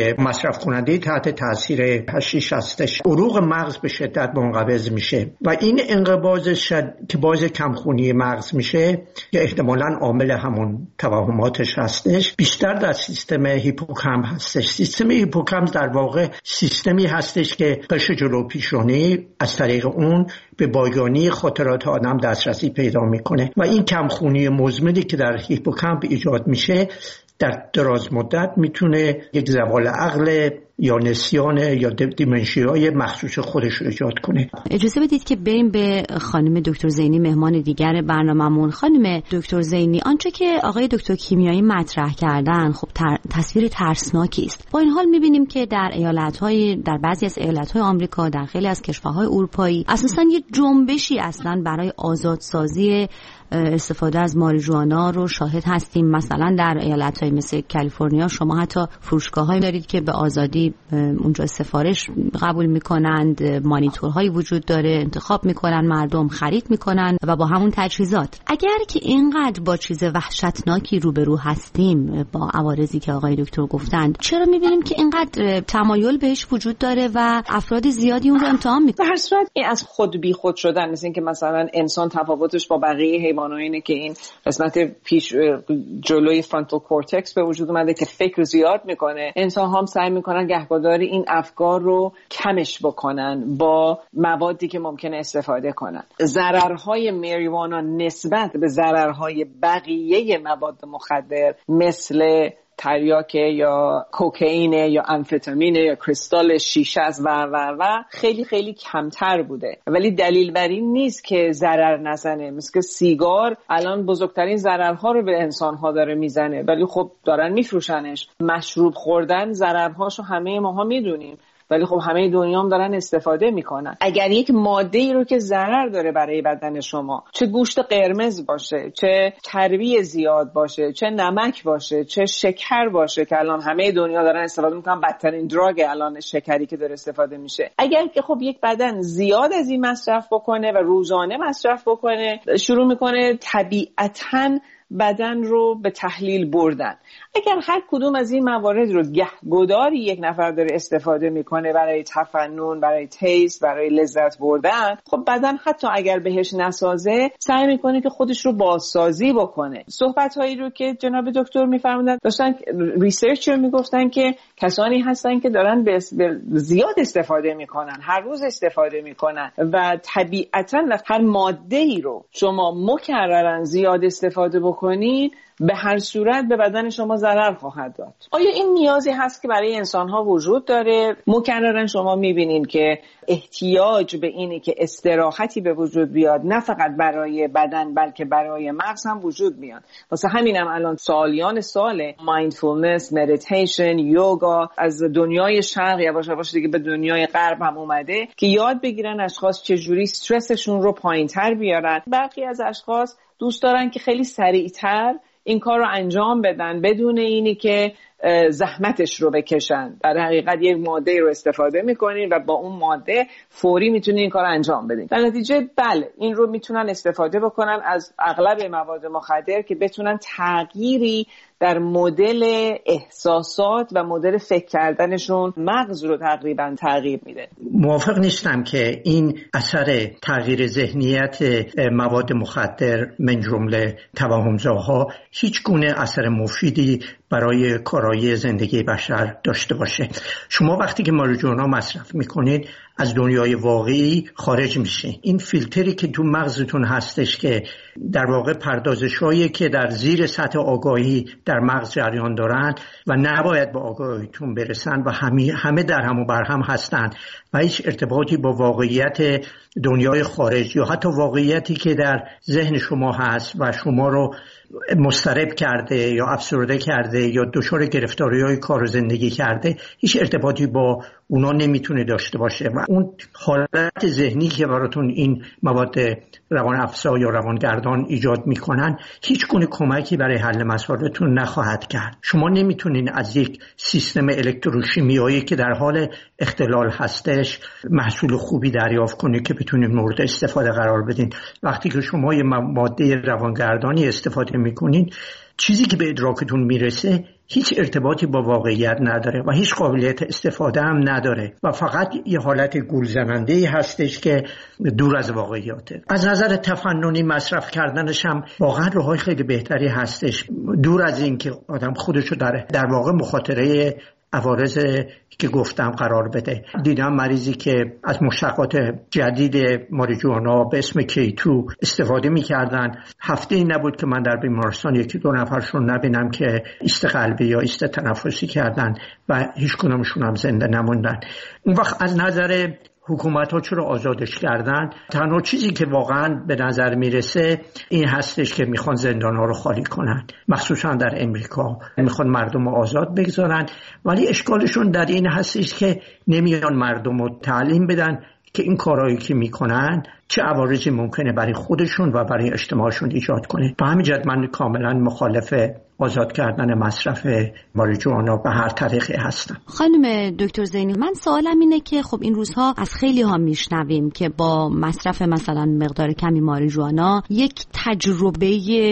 که مصرف کننده تحت تاثیر حشیش هستش، عروق مغز به شدت منقبض میشه و این انقباض شد... که باعث کمخونی مغز میشه که احتمالاً عامل همون توهماتش هستش، بیشتر در سیستم هیپوکامپ هستش. سیستم هیپوکامپ در واقع سیستمی هستش که قشر جلو پیشانی از طریق اون به بایگانی خاطرات آدم دسترسی پیدا میکنه و این کمخونی مزمنی که در هیپوکامپ ایجاد میشه در دراز مدت میتونه یک زوال عقل یا نسیان یا دیمنشیای مخصوص خودش رو ایجاد کنه. اجازه بدید که بریم به خانم دکتر زینی، مهمان دیگر برنامه‌مون. خانم دکتر زینی، آنچه که آقای دکتر کیمیایی مطرح کردن خب تر... تصویر ترسناکی است. با این حال می‌بینیم که در ایالت‌های در بعضی از ایالت‌های آمریکا، در خیلی از کشورهای اروپایی اساساً یه جنبشی اصلاً برای آزادسازی استفاده از ماریجوانا رو شاهد هستیم. مثلا در ایالت‌های مثل کالیفرنیا شما حتی فروشگاه‌هایی دارید که به آزادی اونجا سفارش قبول میکنند، مانیتورهایی وجود داره، انتخاب میکنن، مردم خرید میکنن و با همون تجهیزات. اگر که اینقدر با چیز وحشتناکی روبرو هستیم با عوارضی که آقای دکتر گفتند، چرا میبینیم که اینقدر تمایل بهش وجود داره و افراد زیادی اون رو امتحان میکنن؟ به هر صورت این از خود بی خود شدن، مثل اینکه مثلا انسان تفاوتش با بقیه حیوانات اینه که این قسمت پیش جلوی فرانتال کورتکس به وجود اومده که فکر زیاد میکنه. انسان هم سعی میکنن گهگداری این افکار رو کمش بکنن با موادی که ممکنه استفاده کنن. ضررهای ماریجوانا نسبت به ضررهای بقیه مواد مخدر مثل تریاک یا کوکائین یا آمفتامین یا کریستال شیشه است و و و خیلی خیلی کمتر بوده، ولی دلیل بر این نیست که ضرر نزنه. مثل که سیگار الان بزرگترین ضررها رو به انسان‌ها داره میزنه، ولی خب دارن میفروشنش. مشروب خوردن ضررهاشو همه ماها میدونیم، ولی خب همه دنیا هم دارن استفاده میکنن. اگر یک ماده‌ای رو که ضرر داره برای بدن شما، چه گوشت قرمز باشه، چه چربی زیاد باشه، چه نمک باشه، چه شکر باشه که الان همه دنیا دارن استفاده میکنن، بدترین دراگ الان شکری که داره استفاده میشه. اگر که خب یک بدن زیاد از این مصرف بکنه و روزانه مصرف بکنه، شروع میکنه طبیعتاً بدن رو به تحلیل بردن. اگر هر کدوم از این موارد رو گهگداری یک نفر داره استفاده میکنه برای تفنن، برای تیست، برای لذت بردن، خب بدن حتی اگر بهش نسازه سعی میکنه که خودش رو بازسازی بکنه. صحبت هایی رو که جناب دکتر میفرمودن داشتن، ریسرچر میگفتن که کسانی هستن که دارن به زیاد استفاده میکنن، هر روز استفاده میکنن و طبیعتاً هر ماده‌ای رو شما مکررن زیاد استفاده بکنید به هر صورت به بدن شما ضرر خواهد داد. آیا این نیازی هست که برای انسان‌ها وجود داره؟ مکررن شما می‌بینین که احتیاج به اینی که استراحتی به وجود بیاد، نه فقط برای بدن بلکه برای مغز هم وجود میاد. واسه همینم الان سالیان سال مایندفولنس، مدیتیشن، یوگا از دنیای شرق یواش یواش دیگه به دنیای غرب هم اومده که یاد بگیرن اشخاص چجوری استرسشون رو پایین‌تر بیارن. برخی از اشخاص دوست دارن که خیلی سریعتر این کار رو انجام بدن بدون اینی که زحمتش رو بکشن. در حقیقت یک ماده رو استفاده میکنین و با اون ماده فوری میتونین این کار رو انجام بدین. در نتیجه بله این رو میتونن استفاده بکنن از اغلب مواد مخدر که بتونن تغییری در مدل احساسات و مدل فکر کردنشون مغز رو تقریبا تغییر میده. موافق نیستم که این اثر تغییر ذهنیت مواد مخدر من جمله توهمزاها هیچ گونه اثر مفیدی برای کارایی زندگی بشر داشته باشه. شما وقتی که ماریجوانا مصرف میکنید از دنیای واقعی خارج میشه. این فیلتری که تو مغزتون هستش که در واقع پردازشایی که در زیر سطح آگاهی در مغز جریان دارن و نباید به آگاهیتون برسن و همه همه در هم و بر هم هستن و هیچ ارتباطی با واقعیت دنیای خارج یا حتی واقعیتی که در ذهن شما هست و شما رو مضطرب کرده یا افسرده کرده یا دچار گرفتاری‌های کار و زندگی کرده هیچ ارتباطی با اونا نمیتونه داشته باشه و اون حالت ذهنی که براتون این مواد روان افزا یا روانگردان ایجاد میکنن هیچ گونه کمکی برای حل مسائلتون نخواهد کرد. شما نمیتونین از یک سیستم الکتروشیمیایی که در حال اختلال هستش محصول خوبی دریافت کنید که بتونید مورد استفاده قرار بدین. وقتی که شما یه ماده روانگردانی استفاده میکنین چیزی که به ادراکتون میرسه هیچ ارتباطی با واقعیت نداره و هیچ قابلیت استفاده هم نداره و فقط یه حالت گولزننده‌ای هستش که دور از واقعیاته. از نظر تفننی مصرف کردنش هم واقعا راههای خیلی بهتری هستش، دور از این که آدم خودشو در در واقع مخاطره عوارض که گفتم قرار بده. دیدم مریضی که از مشتقات جدید ماریجوانا به اسم کی تو استفاده می‌کردن، هفته ای نبود که من در بیمارستان یکی دو نفرشون نبینم که ایست قلبی یا ایست تنفسی کردن و هیچ کدومشون هم زنده نموندن. اون وقت از نظر حکومت ها چرا آزادش کردن؟ تنها چیزی که واقعا به نظر میرسه این هستش که میخوان زندان ها رو خالی کنن، مخصوصا در امریکا میخوان مردم رو آزاد بگذارن، ولی اشکالشون در این هستش که نمیان مردم رو تعلیم بدن که این کارهایی که میکنن چه عوارضی ممکنه برای خودشون و برای اجتماعشون ایجاد کنه. به همین جهت من کاملا مخالف آزاد کردن مصرف ماریجوانا به هر طریقی هستم. خانم دکتر زینی، من سوالم اینه که خب این روزها از خیلی ها میشنویم که با مصرف مثلا مقدار کمی ماریجوانا یک تجربه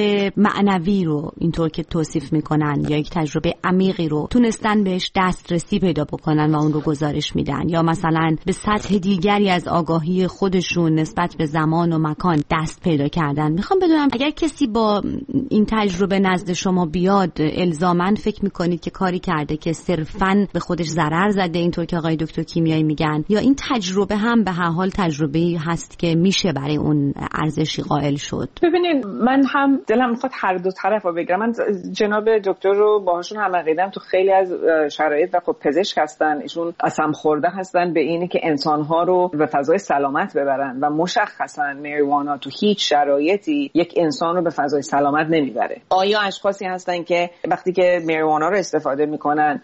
معنوی رو اینطور که توصیف میکنن یا یک تجربه عمیقی رو تونستن بهش دسترسی پیدا بکنن و اون رو گزارش میدن، یا مثلا به سطح دیگری از آگاهی خودشون نسبت به زمان و مکان دست پیدا کردن. میخوام بدونم اگر کسی با این تجربه نزد شما بیاد، الزاماً فکر میکنید که کاری کرده که صرفاً به خودش ضرر زده اینطور که آقای دکتر کیمیایی میگن، یا این تجربه هم به هر حال تجربه‌ای هست که میشه برای اون ارزشی قائل شد؟ ببینید من هم دلم میخواد هر دو طرفو بگم. من جناب دکتر رو باهاشون هم عقیدم، تو خیلی از شرایط و خب پزشک هستن، ایشون قسم خورده هستن به اینی که انسان‌ها رو به فضای سلامت ببرن و مشخصاً ماریجوانا تو هیچ شرایطی یک انسان رو به فضای سلامت نمیبره. آیا اشخاصی هستن که وقتی که ماریجوانا رو استفاده میکنن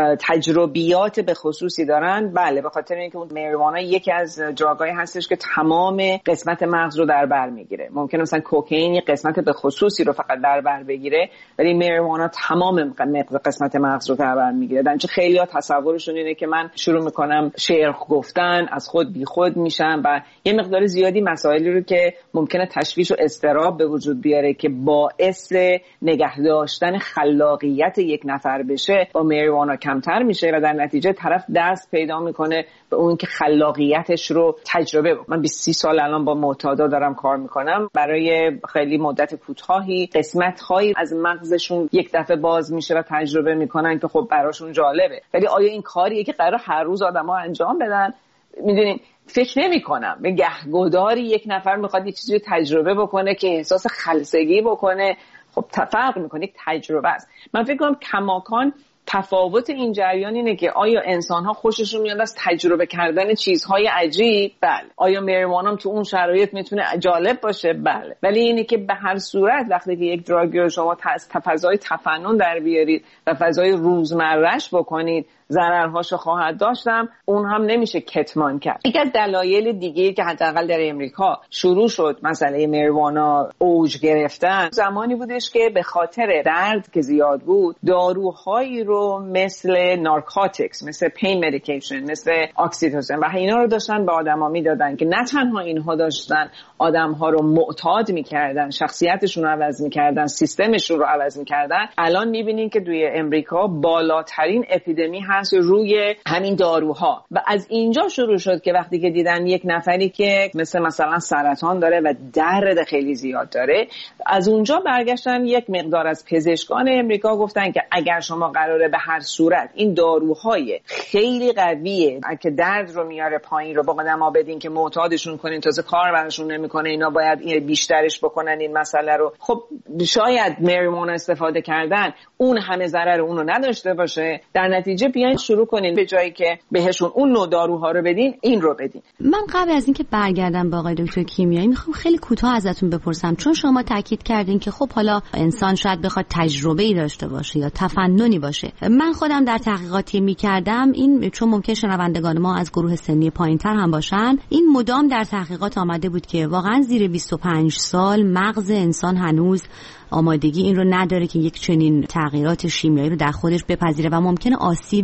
تجربیات به خصوصی دارن؟ بله، به خاطر اینکه اون ماریجوانا یکی از دراگایی هستش که تمام قسمت مغز رو در بر میگیره. ممکنه مثلا کوکائین یک قسمت به خصوصی رو فقط در بر بگیره، ولی ماریجوانا تمام قسمت مغز رو در بر میگیره. درنچه خیلی‌ها تصورشون اینه که من شروع میکنم شعر گفتن، از خود بی خود میشم و یه مقدار زیادی مسائلی رو که ممکنه تشویش و اضطراب به وجود بیاره که باعث نگه داشتن خلاقیت یک نفر بشه، با ماریجوانا کمتر میشه و در نتیجه طرف دست پیدا میکنه به اون که خلاقیتش رو تجربه بکنه. من بیست سال الان با معتادا دارم کار میکنم. برای خیلی مدت کوتاهی قسمت‌هایی از مغزشون یک دفعه باز میشه و تجربه میکنن که خب براشون جالبه، ولی آیا این کاریه که قرار هر روز آدم‌ها انجام بدن؟ میدونین فکر نمی کنم. به گهگداری یک نفر میخواد یه چیزی رو تجربه بکنه که احساس خلسگی بکنه. خب فرق میکنه، یک تجربه است. من فکر کنم کماکان تفاوت این جریان اینه که آیا انسان‌ها خوششون میاد از تجربه کردن چیزهای عجیب؟ بله. آیا ماریجوانا تو اون شرایط میتونه جالب باشه؟ بله. ولی اینه که به هر صورت وقتی که یک دراگ رو شما از فضای تفنن در بیارید و فضای روزمره‌اش بکنید، ضررهاشو خواهد داشتم، اون هم نمیشه کتمان کرد. یک از دلایل دیگه که حداقل در امریکا شروع شد مسئله ماریجوانا اوج گرفتن، زمانی بودش که به خاطر درد که زیاد بود، داروهایی رو مثل نارکوتیکس، مثل پین مدیکیشن، مثل اکسیتوسین و اینا رو داشتن به آدما میدادن که نه تنها اینها داشتن آدمها رو معتاد میکردن، شخصیتشون رو عوض میکردن، سیستمشون رو عوض میکردن. الان میبینین که توی امریکا بالاترین اپیدمی هست روی همین داروها و از اینجا شروع شد که وقتی که دیدن یک نفری که مثل مثلا سرطان داره و درد خیلی زیاد داره، از اونجا برگشتن یک مقدار از پزشکان امریکا گفتن که اگر شما قراره به هر صورت این داروهای خیلی قویه که درد رو میاره پایین رو با آدم‌ها بدین که معتادشون کنین، تازه کار براشون نمیکنه، اینا باید بیشترش بکنن این مسئله رو، خب شاید ماریجوانا استفاده کردن اون همه ضرر اونو نداشته باشه، در نتیجه بیاین شروع کنین به جایی که بهشون اون نوع داروها رو بدین این رو بدین. من قبل از اینکه برگردم با آقای دکتر کیمیایی میخوام خیلی کوتاه ازتون بپرسم، چون شما تاکید کردین که خب حالا انسان شاید بخواد تجربه‌ای داشته باشه یا تفننی باشه. من خودم در تحقیقاتی میکردم، این چون ممکن شنوندگان ما از گروه سنی پایینتر هم باشن، این مدام در تحقیقات آمده بود که واقعا زیر بیست و پنج سال مغز انسان هنوز آمادگی این رو نداره که یک چنین تغییرات شیمیایی رو در خودش بپذیره و ممکنه آسیب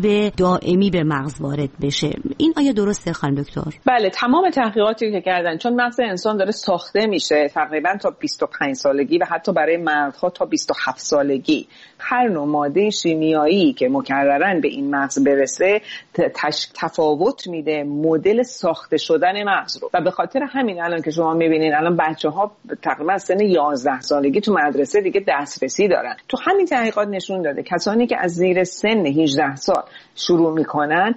آسیب دائمی به مغز وارد بشه. این آیا درسته خانم دکتر؟ بله، تمام تحقیقاتی که کردن، چون مغز انسان داره ساخته میشه تقریبا تا بیست و پنج سالگی و حتی برای مردها تا بیست و هفت سالگی، هر نوع ماده شیمیایی که مکررن به این مغز برسه تش... تفاوت میده مدل ساخته شدن مغز رو. و به خاطر همین الان که شما میبینین الان بچه‌ها تقریبا سن یازده سالگی تو مدرسه دیگه دسترسی دارن. تو همین تحقیقات نشون داده کسانی که از زیر سن هجده سال شروع میکنن،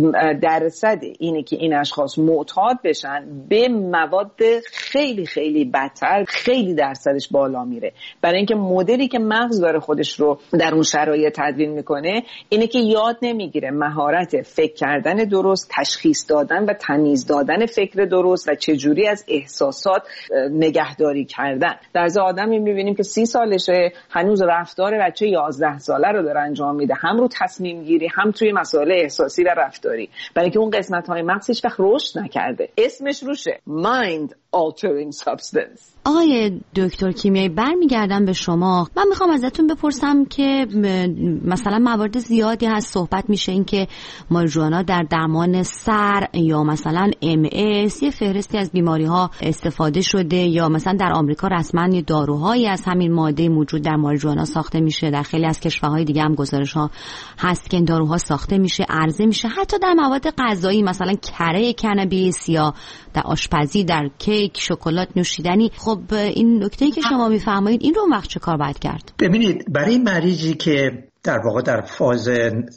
درصد اینه که این اشخاص معتاد بشن به مواد خیلی خیلی بدتر خیلی درصدش بالا میره. برای اینکه مدلی که مغز داره خودش رو در اون شرایط تدوین میکنه اینه که یاد نمیگیره مهارت فکر کردن درست، تشخیص دادن و تمیز دادن فکر درست و چجوری از احساسات نگهداری کردن. در از آدمی میبینیم که سی سالشه هنوز رفتار بچه یازده ساله رو داره انجام میده، هم رو تصمیم گیری هم توی مسائل احساسی و رفتاری، برای که اون قسمت های مغز هیچ وقت رشد نکرده. اسمش روشه، mind altering substance. آقای دکتر کیمیایی برمیگردم به شما. من میخوام ازتون بپرسم که مثلا موارد زیادی هست صحبت میشه این که ماریجوانا در درمان سر یا مثلا ام اس یه فهرستی از بیماری ها استفاده شده، یا مثلا در آمریکا رسما یه داروهایی از همین ماده موجود در ماریجوانا ساخته میشه. در خیلی از کشورهای دیگه هم گزارش ها هست که این داروها ساخته میشه، عرضه میشه. حتی در مواد غذایی مثلا کره کنابیس یا در آشپزی، در کیک، شکلات، نوشیدنی. خب این نکته‌ای که شما میفرمایید این رو وقت چه کار باید کرد؟ ببینید، برای مریضی که در واقع در فاز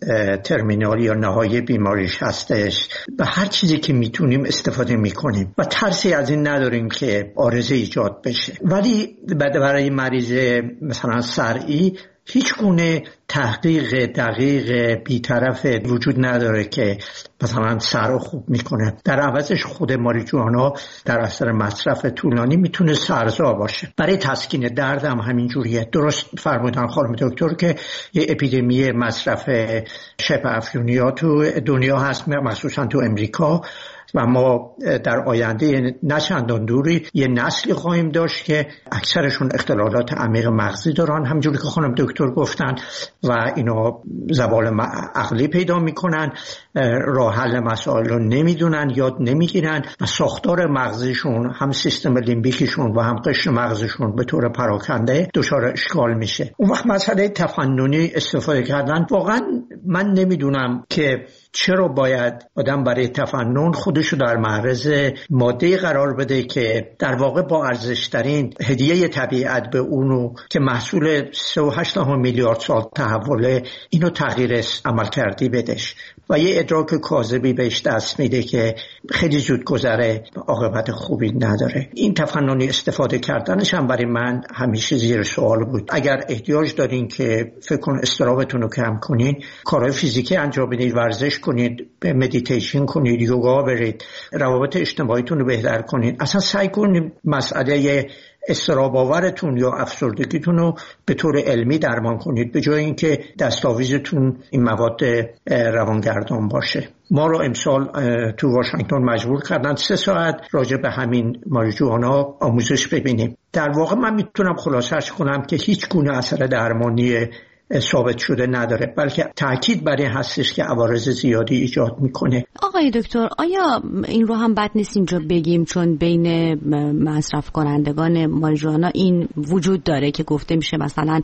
ترمینال یا نهایی بیماریش هستش و هر چیزی که میتونیم استفاده میکنیم و ترسی از این نداریم که عارضه ایجاد بشه. ولی برای مریض مثلا سرعی هیچ گونه تحقیق دقیق بی‌طرف وجود نداره که مثلا سر رو خوب میکنه. در عوضش خود ماریجوانا در اثر مصرف طولانی میتونه سرزا باشه. برای تسکین درد هم همین جوریه. درست فرمودن خانم دکتر که یه اپیدمی مصرف شبه افیونیا تو دنیا هست، مخصوصا تو امریکا، و ما در آینده نه چندان دوری یه نسلی خواهیم داشت که اکثرشون اختلالات عمیق مغزی دارن، همونجوری که خانم دکتر گفتن، و اینا زوال عقلی پیدا میکنن، راه حل مسائل رو نمیدونن، یاد نمیگیرن و ساختار مغزیشون، هم سیستم لیمبیکشون و هم قشر مغزشون به طور پراکنده دچار اشکال میشه. اون وقت مسئله تفننی استفاده کردن، واقعا من نمیدونم که چرا باید آدم برای تفنن خودشو در معرض ماده قرار بده که در واقع با ارزشترین هدیه طبیعت به اونو که محصول سه و هشت میلیارد سال تحوله، اینو تغییر عمل کردی بدش و یه ادراک کاذبی بهش دست میده که خیلی زود گذره، عاقبت خوبی نداره. این تفننی استفاده کردنش هم برای من همیشه زیر سوال بود. اگر احتیاج دارین که فکر کن استرابتون رو کم کنین، کارهای فیزیکی انجام بدید، ورزش کنید، مدیتیشن کنید، یوگا برید، روابط اجتماعیتون رو بهتر کنید، اصلا سعی کنید مسئله اضطراب آورتون یا افسردگیتون رو به طور علمی درمان کنید، به جای اینکه دستاویزتون این مواد روانگردان باشه. ما رو امسال تو واشنگتن مجبور کردن سه ساعت راجع به همین ماریجوانا آموزش ببینیم. در واقع من میتونم خلاصش کنم که هیچ گونه اثر درمانی ثابت شده نداره، بلکه تاکید بر این هستش که عوارض زیادی ایجاد میکنه. آقای دکتر، آیا این رو هم بد نیست اینجا بگیم، چون بین مصرف کنندگان ماریجوانا این وجود داره که گفته میشه مثلا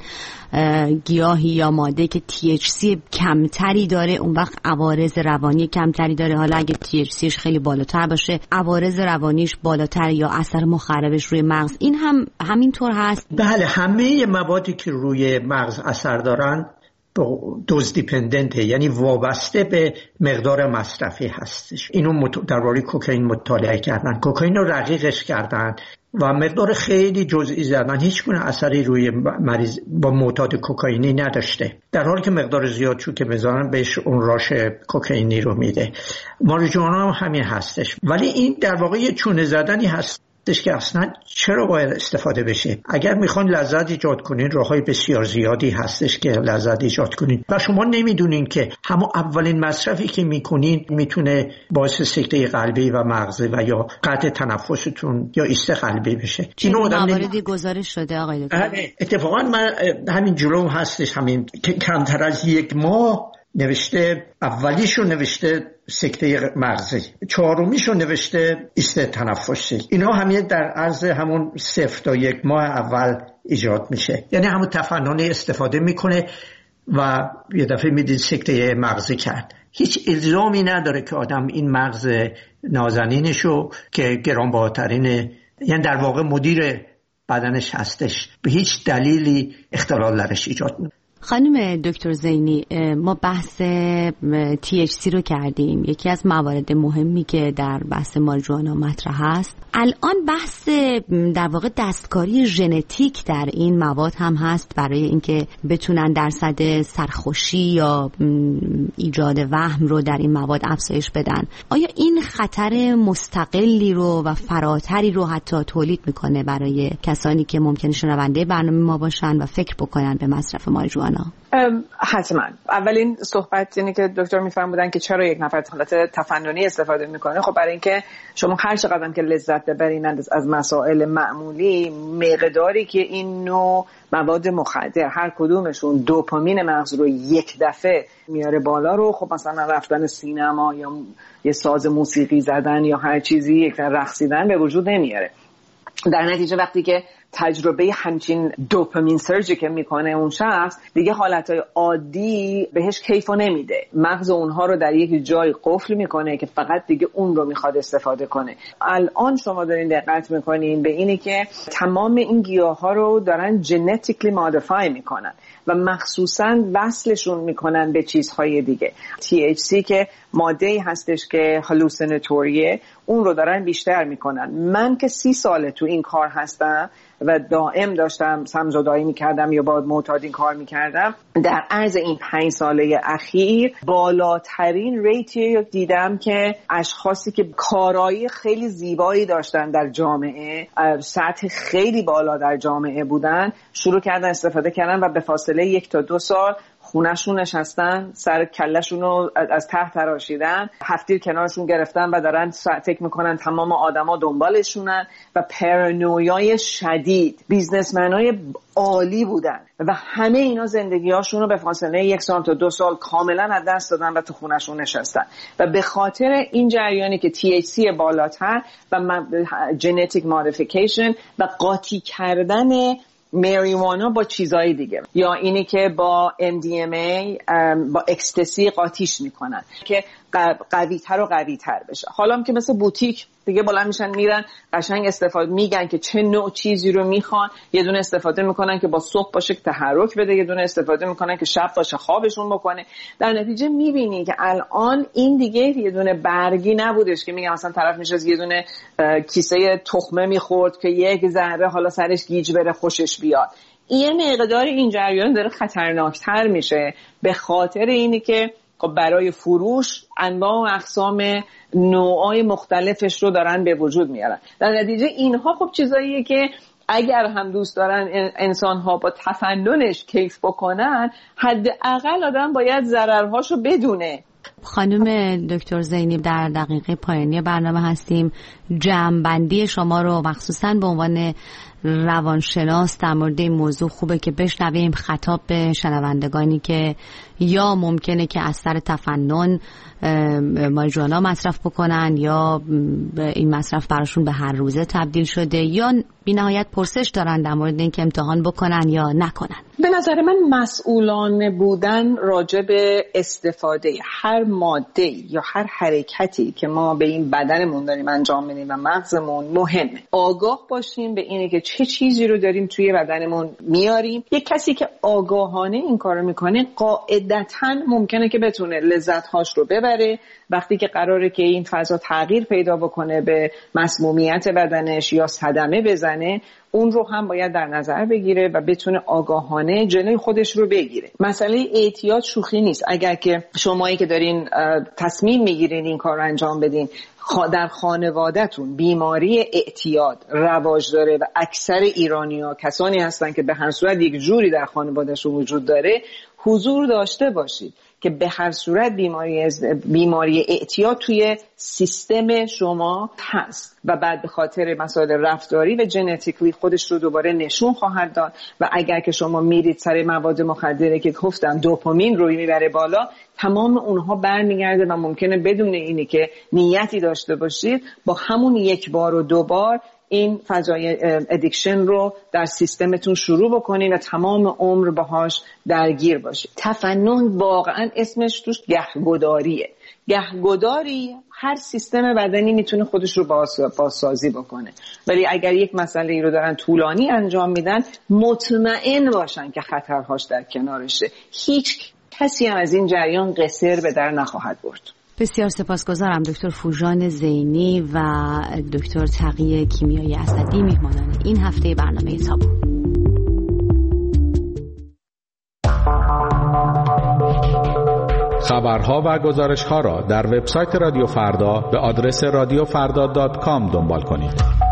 گیاهی یا ماده که تی اچ سی کمتری داره اون وقت عوارض روانی کمتری داره، حالا اگه تی اچ سیش خیلی بالاتر باشه عوارض روانیش بالاتر یا اثر مخربش روی مغز، این هم همینطور هست؟ بله، همه موادی که روی مغز اثر دارن دوز دیپندنته، یعنی وابسته به مقدار مصرفی هستش. اینو مت... درباره کوکائین مطالعه کردن، کوکائین رو رقیقش کردن و مقدار خیلی جزئی زدن، هیچ گونه اثری روی مریض با معتاد کوکائینی نداشته، در حالی که مقدار زیاد چون که بذارن بهش اون راش کوکائینی رو میده. ماریجوانا هم همین هستش، ولی این در واقع یه چونه زدنی هست که اصلا چرا باید استفاده بشه. اگر میخوان لذت ایجاد کنین، راههای بسیار زیادی هستش که لذت ایجاد کنین و شما نمیدونین که همون اولین مصرفی که میکنین میتونه باعث سکته قلبی و مغزی و یا قطع تنفستون یا ایست قلبی بشه. چه مواردی گزارش شده آقای دکتر؟ اتفاقا من همین جلوم هستش، همین که کمتر از یک ماه نوشته اولیشو نوشته سکته مغزی، چهارمیشو نوشته ایست تنفسی. اینا همه در عرض همون صفر تا یک ماه اول ایجاد میشه، یعنی همون تفنن استفاده میکنه و یه دفعه میدید سکته مغزی کرد. هیچ الزامی نداره که آدم این مغز نازنینشو که گرانبهاترینه، یعنی در واقع مدیر بدنش هستش، به هیچ دلیلی اختلال درش ایجاد نمیکنه. خانم دکتر زینی، ما بحث تی اچ سی رو کردیم، یکی از موارد مهمی که در بحث ماریجوانا مطرح هست. الان بحث در واقع دستکاری ژنتیک در این مواد هم هست برای اینکه بتونن درصد سرخوشی یا ایجاد وهم رو در این مواد افزایش بدن. آیا این خطر مستقلی رو و فراتری رو حتی تولید میکنه برای کسانی که ممکنه شنونده برنامه ما باشن و فکر بکنن به مصرف ماریجوانا؟ حتما. اولین صحبت اینه که دکتر میفرمودن که چرا یک نفر حالت تفننی استفاده میکنه. خب برای اینکه شما هر چقدر که لذت ببرین از مسائل معمولی، مقداری که این نوع مواد مخدر هر کدومشون دوپامین مغز رو یک دفعه میاره بالا رو، خب مثلا رفتن سینما یا یه ساز موسیقی زدن یا هر چیزی، یک رقصیدن به وجود نمیاره. در نتیجه وقتی که تجربه همچین دوپامین سرجی که میکنه اون شخص، دیگه حالتهای عادی بهش کیفو نمیده، مغز اونها رو در یک جای قفل میکنه که فقط دیگه اون رو میخواد استفاده کنه. الان شما دارین دقت میکنین به اینی که تمام این گیاه ها رو دارن ژنتیکلی مودیفای میکنن و مخصوصا وصلشون میکنن به چیزهای دیگه. تی اچ سی که ماده‌ای هستش که هالوسیناتوریه، اون رو دارن بیشتر میکنن. من که سی ساله تو این کار هستم و دائم داشتم سمزدایی میکردم یا با معتادین کار میکردم، در عرض این پنج ساله اخیر بالاترین ریتی دیدم که اشخاصی که کارایی خیلی زیبایی داشتن در جامعه، سطح خیلی بالا در جامعه بودن، شروع کردن استفاده کردن و به فاصله یک تا دو سال خونه‌شون نشستن، سر کله‌شون رو از ته تراشیدن، هفتیر کنارشون گرفتن و دارن فکر میکنن تمام آدما دنبالشونن و پرانویای شدید. بیزنسمنای عالی بودن و همه اینا زندگی‌هاشون رو به فاصله یک سال تا دو سال کاملا از دست دادن و تو خونه‌شون نشستن و به خاطر این جریانی که تی اچ سی بالاتر و ژنتیک مودیفیکیشن و قاطی کردن ماریجوانا با چیزای دیگه، یا اینی که با ام دی ام ای با اکستسی قاطیش میکنن که قوی تر و قوی تر بشه. حالا هم که مثل بوتیک دیگه بلند میشن میرن قشنگ استفاده میگن که چه نوع چیزی رو میخوان، یه دونه استفاده میکنن که با صبح باشه تحرک بده، یه دونه استفاده میکنن که شب باشه خوابشون بکنه. در نتیجه میبینی که الان این دیگه یه دونه برگی نبودش که میگن مثلا طرف میشه از یه دونه کیسه تخمه میخورد که یک ذره حالا سرش گیج بره خوشش بیاد. این مقدار این جریان داره خطرناکتر میشه به خاطر اینی که خب برای فروش انواع و اقسام نوعای مختلفش رو دارن به وجود میارن. در نتیجه اینها خب چیزاییه که اگر هم دوست دارن انسان‌ها با تفننش کیف بکنن، حداقل آدم باید ضررهاشو بدونه. خانم دکتر زینی، در دقیقه پایانی برنامه هستیم. جمع‌بندی شما رو مخصوصاً به عنوان روانشناس در مورد این موضوع خوبه که بشنویم، خطاب به شنوندگانی که یا ممکنه که از سر تفنن ماریجوانا مصرف بکنن یا این مصرف براشون به هر روزه تبدیل شده یا بی نهایت پرسش دارن در مورد اینکه امتحان بکنن یا نکنن. به نظر من مسئولانه بودن راجع به استفاده هر ماده یا هر حرکتی که ما به این بدنمون داریم انجام میدیم و مغزمون مهمه. آگاه باشیم به اینه که چه چیزی رو داریم توی بدنمون میاریم. یک کسی که آگاهانه این کارو میکنه قاعدتاً ممکنه که بتونه لذت‌هاش رو ببره. وقتی که قراره که این فضا تغییر پیدا بکنه به مسمومیت بدنش یا صدمه بزنه، اون رو هم باید در نظر بگیره و بتونه آگاهانه جلوی خودش رو بگیره. مسئله اعتیاد شوخی نیست. اگر که شمایی که دارین تصمیم میگیرین این کار رو انجام بدین، در خانواده‌تون بیماری اعتیاد رواج داره و اکثر ایرانی‌ها کسانی هستن که به هر صورت یک جوری در خانواده‌شون وجود داره، حضور داشته باشید که به هر صورت بیماری بیماری اعتیاد توی سیستم شما هست و بعد به خاطر مسائل رفتاری و ژنتیکلی خودش رو دوباره نشون خواهد داد و اگر که شما میرید سر مواد مخدره که گفتم دوپامین رو میبره بالا، تمام اونها برمیگرده و ممکنه بدون اینی که نیتی داشته باشید با همون یک بار و دو بار این فضای ادیکشن رو در سیستمتون شروع بکنین و تمام عمر باهاش درگیر باشید. تفنن واقعا اسمش توش گهگداریه. گهگداری هر سیستم بدنی میتونه خودش رو بازسازی بکنه، ولی اگر یک مسئله ای رو دارن طولانی انجام میدن مطمئن باشن که خطرهاش در کنارشه. هیچ کسی هم از این جریان قصر به در نخواهد برد. بسیار سپاسگزارم دکتر فوژان زینی و دکتر تقی کیمیایی اسدی میهمانان این هفته برنامه تابو. خبرها و گزارش‌ها را در وبسایت رادیو فردا به آدرس رادیو فردا دات کام دنبال کنید.